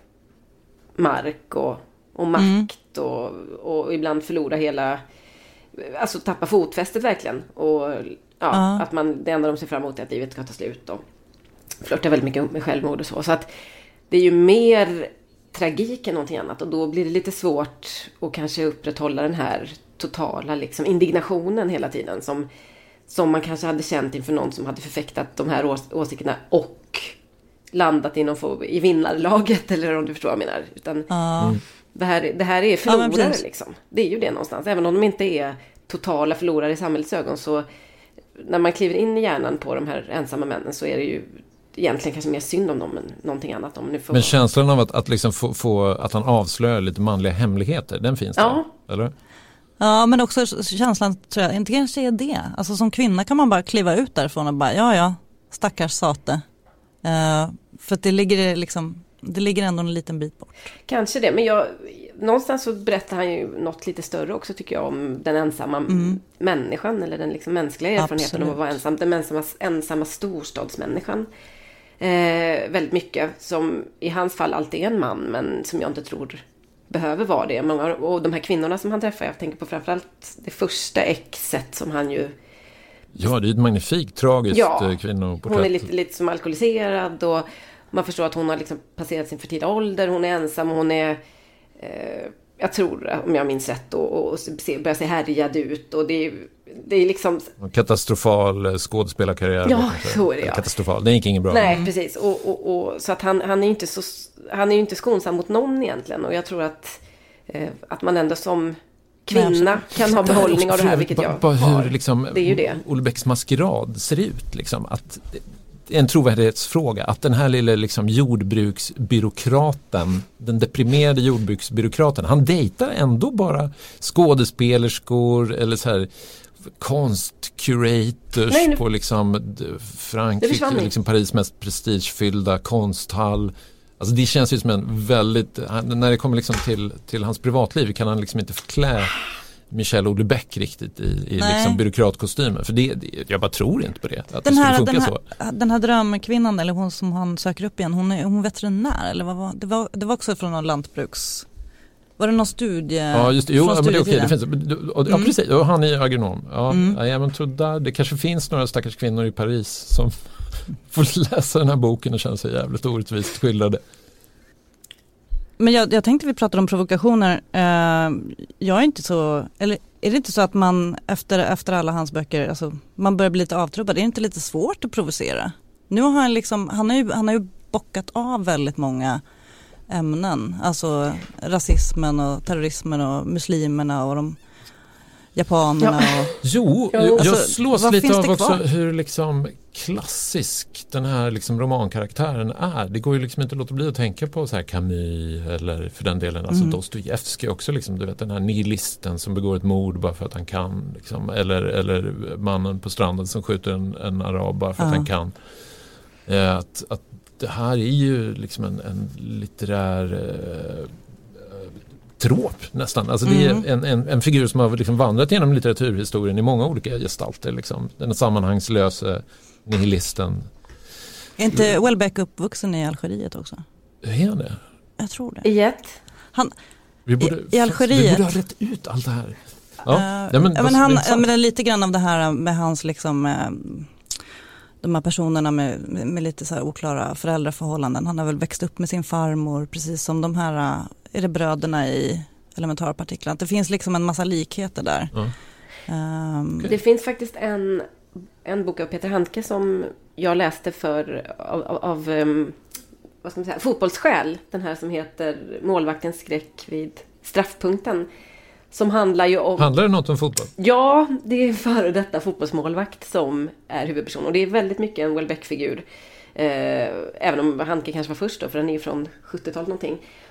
mark och, och makt mm. och, och ibland förlora hela, alltså tappa fotfästet verkligen, och ja, uh. att man, det enda de ser fram emot är att livet ska ta slut och flörtar väldigt mycket med självmord och så. Så att det är ju mer tragik än någonting annat, och då blir det lite svårt att kanske upprätthålla den här totala liksom indignationen hela tiden som, som man kanske hade känt inför någon som hade förfäktat de här ås- åsikterna och landat i, någon, i vinnarlaget, eller om du förstår vad jag menar. Utan uh. det, här, det här är förlorare ja, liksom. Det är ju det någonstans. Även om de inte är totala förlorare i samhällets ögon, så när man kliver in i hjärnan på de här ensamma männen så är det ju egentligen kanske mer synd om dem än någonting annat. Om nu får... Men känslan av att, att, liksom få, få, att han avslöjar lite manliga hemligheter, den finns ja. där, eller? Ja, men också känslan, tror jag, inte kanske är det. Alltså som kvinna kan man bara kliva ut därifrån och bara, ja ja, stackars sate. Uh, för att det ligger liksom, det ligger ändå en liten bit bort. Kanske det, men jag, någonstans så berättar han ju något lite större också tycker jag, om den ensamma mm. människan, eller den liksom mänskliga erfarenheten Absolut. Av att vara ensam, den ensamma, ensamma storstadsmänniskan. Eh, väldigt mycket, som i hans fall alltid är en man, men som jag inte tror behöver vara det. Många, och de här kvinnorna som han träffar, jag tänker på framförallt det första exet som han ju... Ja, det är ett magnifikt, tragiskt ja, kvinnoporträtt. Hon är lite, lite som alkoholiserad, och man förstår att hon har liksom passerat sin förtida ålder, hon är ensam, hon är... Eh, jag tror, om jag minns rätt, och, och börjar se härjad ut, och det är, det är liksom... Katastrofal skådespelarkarriär. Ja, så är det, ja. Katastrofal, det gick inget bra. Nej, precis. Och, och, och, så att han, han är inte så han är ju inte skonsam mot någon egentligen, och jag tror att, eh, att man ändå som kvinna Nej, kan ha behållning av det här, vilket jag bara har. Hur liksom, det är ju det. Olle Becks maskerad ser ut, liksom, att... En trovärdighetsfråga, att den här lilla liksom jordbruksbyråkraten, den deprimerade jordbruksbyråkraten, han dejtar ändå bara skådespelerskor eller så här konstcurators Nej, nu... på liksom Frankrike, liksom Paris mest prestigefyllda konsthall. Alltså det känns ju som en väldigt, när det kommer liksom till, till hans privatliv kan han liksom inte förklä Michel Olle Beck riktigt i, i liksom byråkratkostymer. För det, det, jag bara tror inte på det. Att den, det här, funka den, här, så. den här drömkvinnan, eller hon som han söker upp igen, hon är hon veterinär, eller vad var det? Var, det var också från någon lantbruks... Var det någon studie? Ja, just det. Jo, men det är okej. Det finns, och, ja, mm. precis. Och han är agronom. Ja, mm. ja, men tror där, det kanske finns några stackars kvinnor i Paris som får läsa den här boken och känna sig jävligt orättvist skildrade. Men jag, jag tänkte vi pratade om provokationer. Uh, jag är inte så... Eller är det inte så att man efter, efter alla hans böcker, alltså, man börjar bli lite avtrubbad? Det är inte lite svårt att provocera? Nu har han liksom... Han har ju, han har ju bockat av väldigt många ämnen. Alltså rasismen och terrorismen och muslimerna och de japanerna. Ja. Och, jo, jag alltså, slås lite av också hur liksom klassisk den här liksom romankaraktären är. Det går ju liksom inte att låta bli att tänka på så här Camus eller för den delen alltså mm. Dostojevskij också liksom, du vet den här nihilisten som begår ett mord bara för att han kan liksom, eller, eller mannen på stranden som skjuter en, en arab bara för ja. Att han kan. Eh, att, att det här är ju liksom en, en litterär eh, trop nästan. Alltså det är mm. en, en, en figur som har liksom vandrat genom litteraturhistorien i många olika gestalter. Liksom. Den sammanhangslösa nihilisten. Är inte Welbeck uppvuxen i Algeriet också? Är han det? Jag tror det. I ett? Han, vi borde, i, i Algeriet. Vi borde ha rätt ut allt det här. Ja, uh, ja, men, men han, men det är lite grann av det här med hans liksom... Uh, de här personerna med, med, med lite så här oklara föräldraförhållanden. Han har väl växt upp med sin farmor, precis som de här, är det bröderna i elementarpartiklarna. Det finns liksom en massa likheter där. Mm. Um, det finns faktiskt en, en bok av Peter Handke som jag läste för av, av, av um, vad ska man säga, fotbollsskäl. Den här som heter Målvaktens skräck vid straffpunkten. Som handlar ju om... Handlar det något om fotboll? Ja, det är före detta fotbollsmålvakt som är huvudperson. Och det är väldigt mycket en Welbeck-figur. Eh, även om Handke kanske var först då, för den är ju från sjuttiotalet någonting.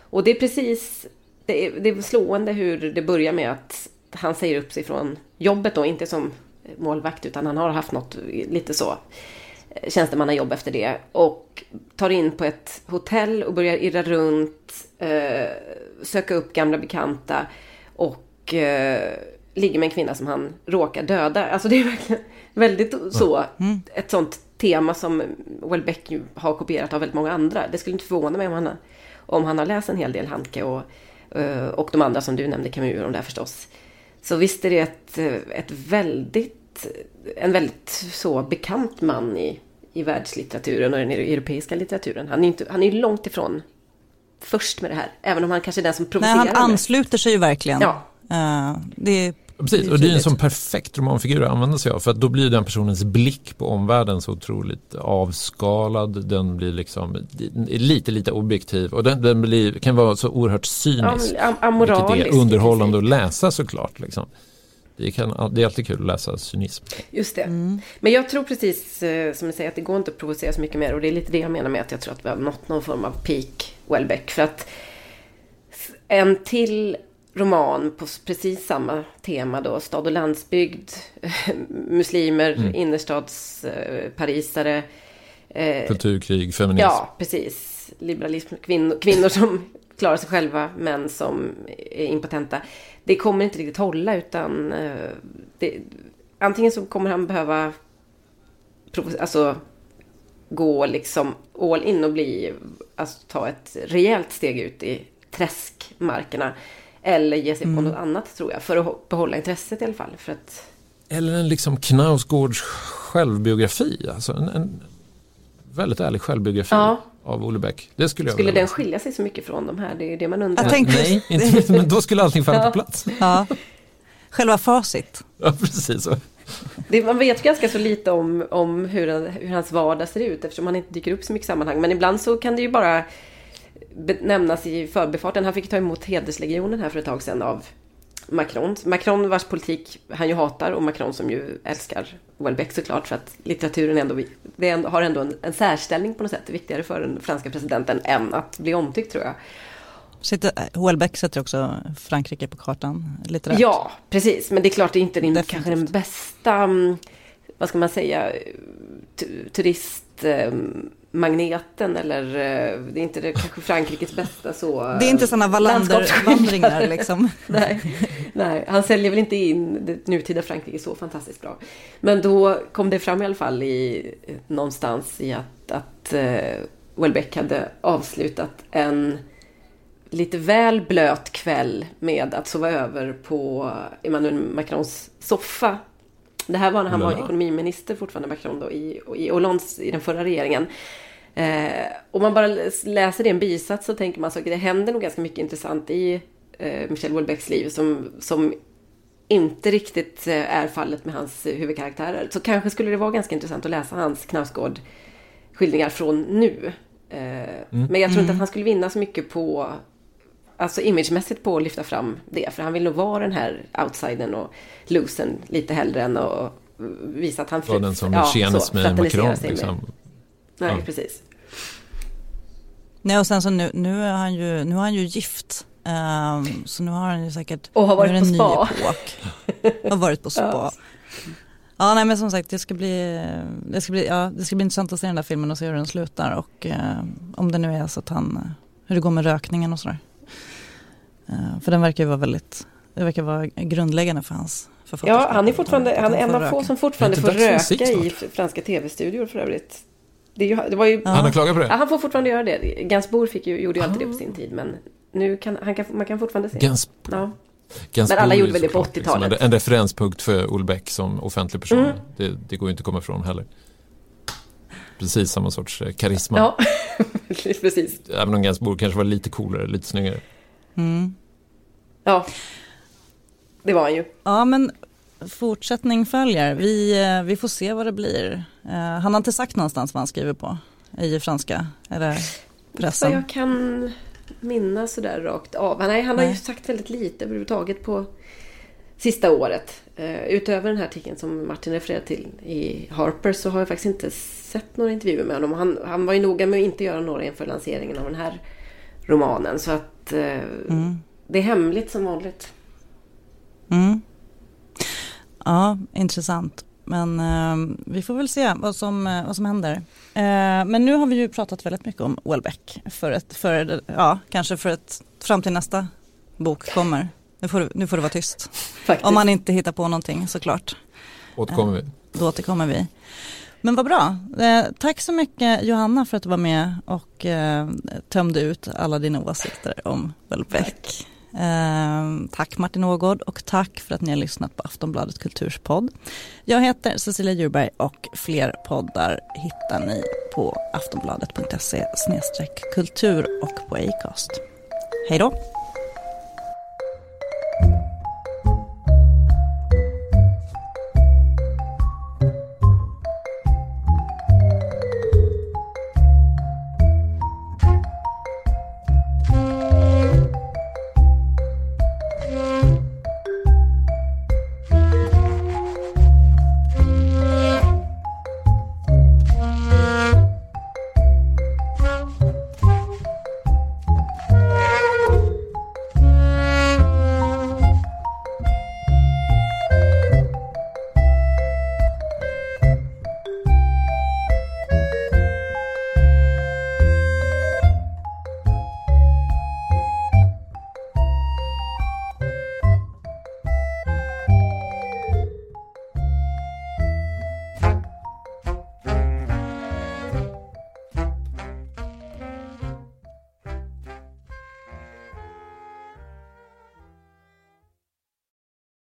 Och det är precis, det är, det är slående hur det börjar med att han säger upp sig från jobbet då, inte som målvakt utan han har haft något lite så tjänstemannajobb efter det och tar in på ett hotell och börjar irra runt, eh, söka upp gamla bekanta och eh, ligger med en kvinna som han råkar döda. Alltså det är verkligen väldigt så, mm. ett sånt tema som Houellebecq har kopierat av väldigt många andra. Det skulle inte förvåna mig om han, om han har läst en hel del Handke och, och de andra som du nämnde, Camus och de där förstås. Så visst är det ett, ett väldigt, en väldigt så bekant man i, i världslitteraturen och den europeiska litteraturen. Han är, inte, han är långt ifrån först med det här, även om han kanske är den som provocerar. Nej, han ansluter sig ju verkligen. Ja. Uh, det är Precis, och det är en sån perfekt romanfigur att använda sig av, för att då blir den personens blick på omvärlden så otroligt avskalad, den blir liksom lite lite objektiv och den, den blir, kan vara så oerhört cynisk, am, am, vilket är underhållande att läsa såklart liksom. Det, kan, det är alltid kul att läsa cynism. Just det. Mm. Men jag tror precis eh, som jag säger att det går inte att provocera så mycket mer, och det är lite det jag menar med att jag tror att vi har nått någon form av peak Houellebecq, för att en till roman på precis samma tema då, stad och landsbygd, muslimer, mm. innerstads eh, parisare, eh, kulturkrig, feminism. Ja, precis. Liberalism, kvinnor, kvinnor som klarar sig själva men som är impotenta. Det kommer inte riktigt hålla, utan eh, det, antingen så kommer han behöva alltså gå liksom all in och bli, alltså ta ett rejält steg ut i träskmarkerna. Eller ge sig på mm. något annat, tror jag, för att behålla intresset i alla fall. För att... Eller en liksom Knausgårds självbiografi. Alltså en, en väldigt ärlig självbiografi ja. av Houellebecq. Det skulle jag skulle den läsa. skilja sig så mycket från de här? Det är ju det man undrar. Jag tänkte... Nej, inte, men då skulle allting falla ja. på plats. Ja. Själva facit. Ja, precis så. Det, man vet ganska så lite om, om hur, hur hans vardag ser ut, eftersom han inte dyker upp så mycket sammanhang. Men ibland så kan det ju bara nämnas i förbifarten. Han fick ta emot hederslegionen här för ett tag sedan av Macron. Macron vars politik han ju hatar, och Macron som ju älskar Houellebecq såklart, för att litteraturen ändå, det ändå, har ändå en, en särställning på något sätt. Det är viktigare för den franska presidenten än att bli omtyckt, tror jag. Houellebecq sätter också Frankrike på kartan litterärt. Ja, precis. Men det är klart, det är inte din, kanske den bästa, vad ska man säga, turist magneten, eller det är inte det, kanske Frankrikes bästa så. Det är inte sådana Wallander-vandringar liksom. nej, nej, han säljer väl inte in det nutida Frankrike så fantastiskt bra. Men då kom det fram i alla fall i någonstans i att, att uh, Houellebecq hade avslutat en lite väl blöt kväll med att sova över på Emmanuel Macrons soffa. Det här var när han var ekonomiminister fortfarande, Macron då, i, i Hollands, i den förra regeringen. Eh, och man bara läser det en bisats så tänker man så att det händer nog ganska mycket intressant i eh, Michel Houellebecqs liv som, som inte riktigt eh, är fallet med hans eh, huvudkaraktärer. Så kanske skulle det vara ganska intressant att läsa hans Knausgård-skildringar från nu. Eh, mm. Men jag tror inte att han skulle vinna så mycket på, alltså imagemässigt, på att lyfta fram det. För han vill nog vara den här outsidern och losen lite hellre än att visa att han var den som ja, tjänas med Macron liksom. Med. Nej, ja. Precis. Nej, och sen så nu, nu är han ju, nu är han ju gift. Um, så nu har han ju säkert och har varit på spa. har varit på spa. Ja. Ja, nej, men som sagt, det ska bli det ska bli ja, det ska bli intressant att se den där filmen och se hur den slutar, och uh, om det nu är så att han, hur det går med rökningen och sådär. Uh, för den verkar ju vara väldigt, det verkar vara grundläggande för hans författarskap. Ja, han är fortfarande han, han är en av få som fortfarande får röka i franska tv-studior för övrigt. Det, är ju, det var ju ja. Han har klagat på det. Ja, han får fortfarande göra det. Gainsbourg fick ju gjorde ju alltid ah. det på sin tid, men nu kan han kan man kan fortfarande se. Gainsbourg. Ja. Gainsbourg, men alla gjorde väl det på åttiotalet. Liksom en referenspunkt för Houellebecq som offentlig person. Mm. Det, det går ju inte att komma ifrån heller. Precis samma sorts karisma. Ja, precis. Även om Gainsbourg kanske var lite coolare, lite snyggare. Mm. Ja, det var han ju. Ja, men fortsättning följer. Vi, vi får se vad det blir. Uh, han har inte sagt någonstans vad han skriver på i franska eller pressen. Jag kan minnas sådär rakt av. Nej, han har Nej. ju sagt väldigt lite överhuvudtaget på sista året. Uh, utöver den här artikeln som Martin refererade till i Harper, så har jag faktiskt inte sett några intervjuer med honom. Han, han var ju noga med att inte göra några inför lanseringen av den här romanen. Så att eh, mm. det är hemligt som vanligt. Mm. Ja, intressant. Men eh, vi får väl se vad som, eh, vad som händer. Eh, men nu har vi ju pratat väldigt mycket om Houellebecq. För ett, för, ja, kanske för ett, fram till nästa bok kommer. Nu får, nu får det vara tyst. Faktiskt. Om man inte hittar på någonting, såklart. Återkommer vi. Eh, då återkommer vi. Men vad bra. Eh, tack så mycket Johanna för att du var med och eh, tömde ut alla dina åsikter om Houellebecq. Eh, tack Martin Ågård och tack för att ni har lyssnat på Aftonbladet Kulturspodd. Jag heter Cecilia Djurberg och fler poddar hittar ni på aftonbladet punkt se slash kultur och på Acast. Hej då!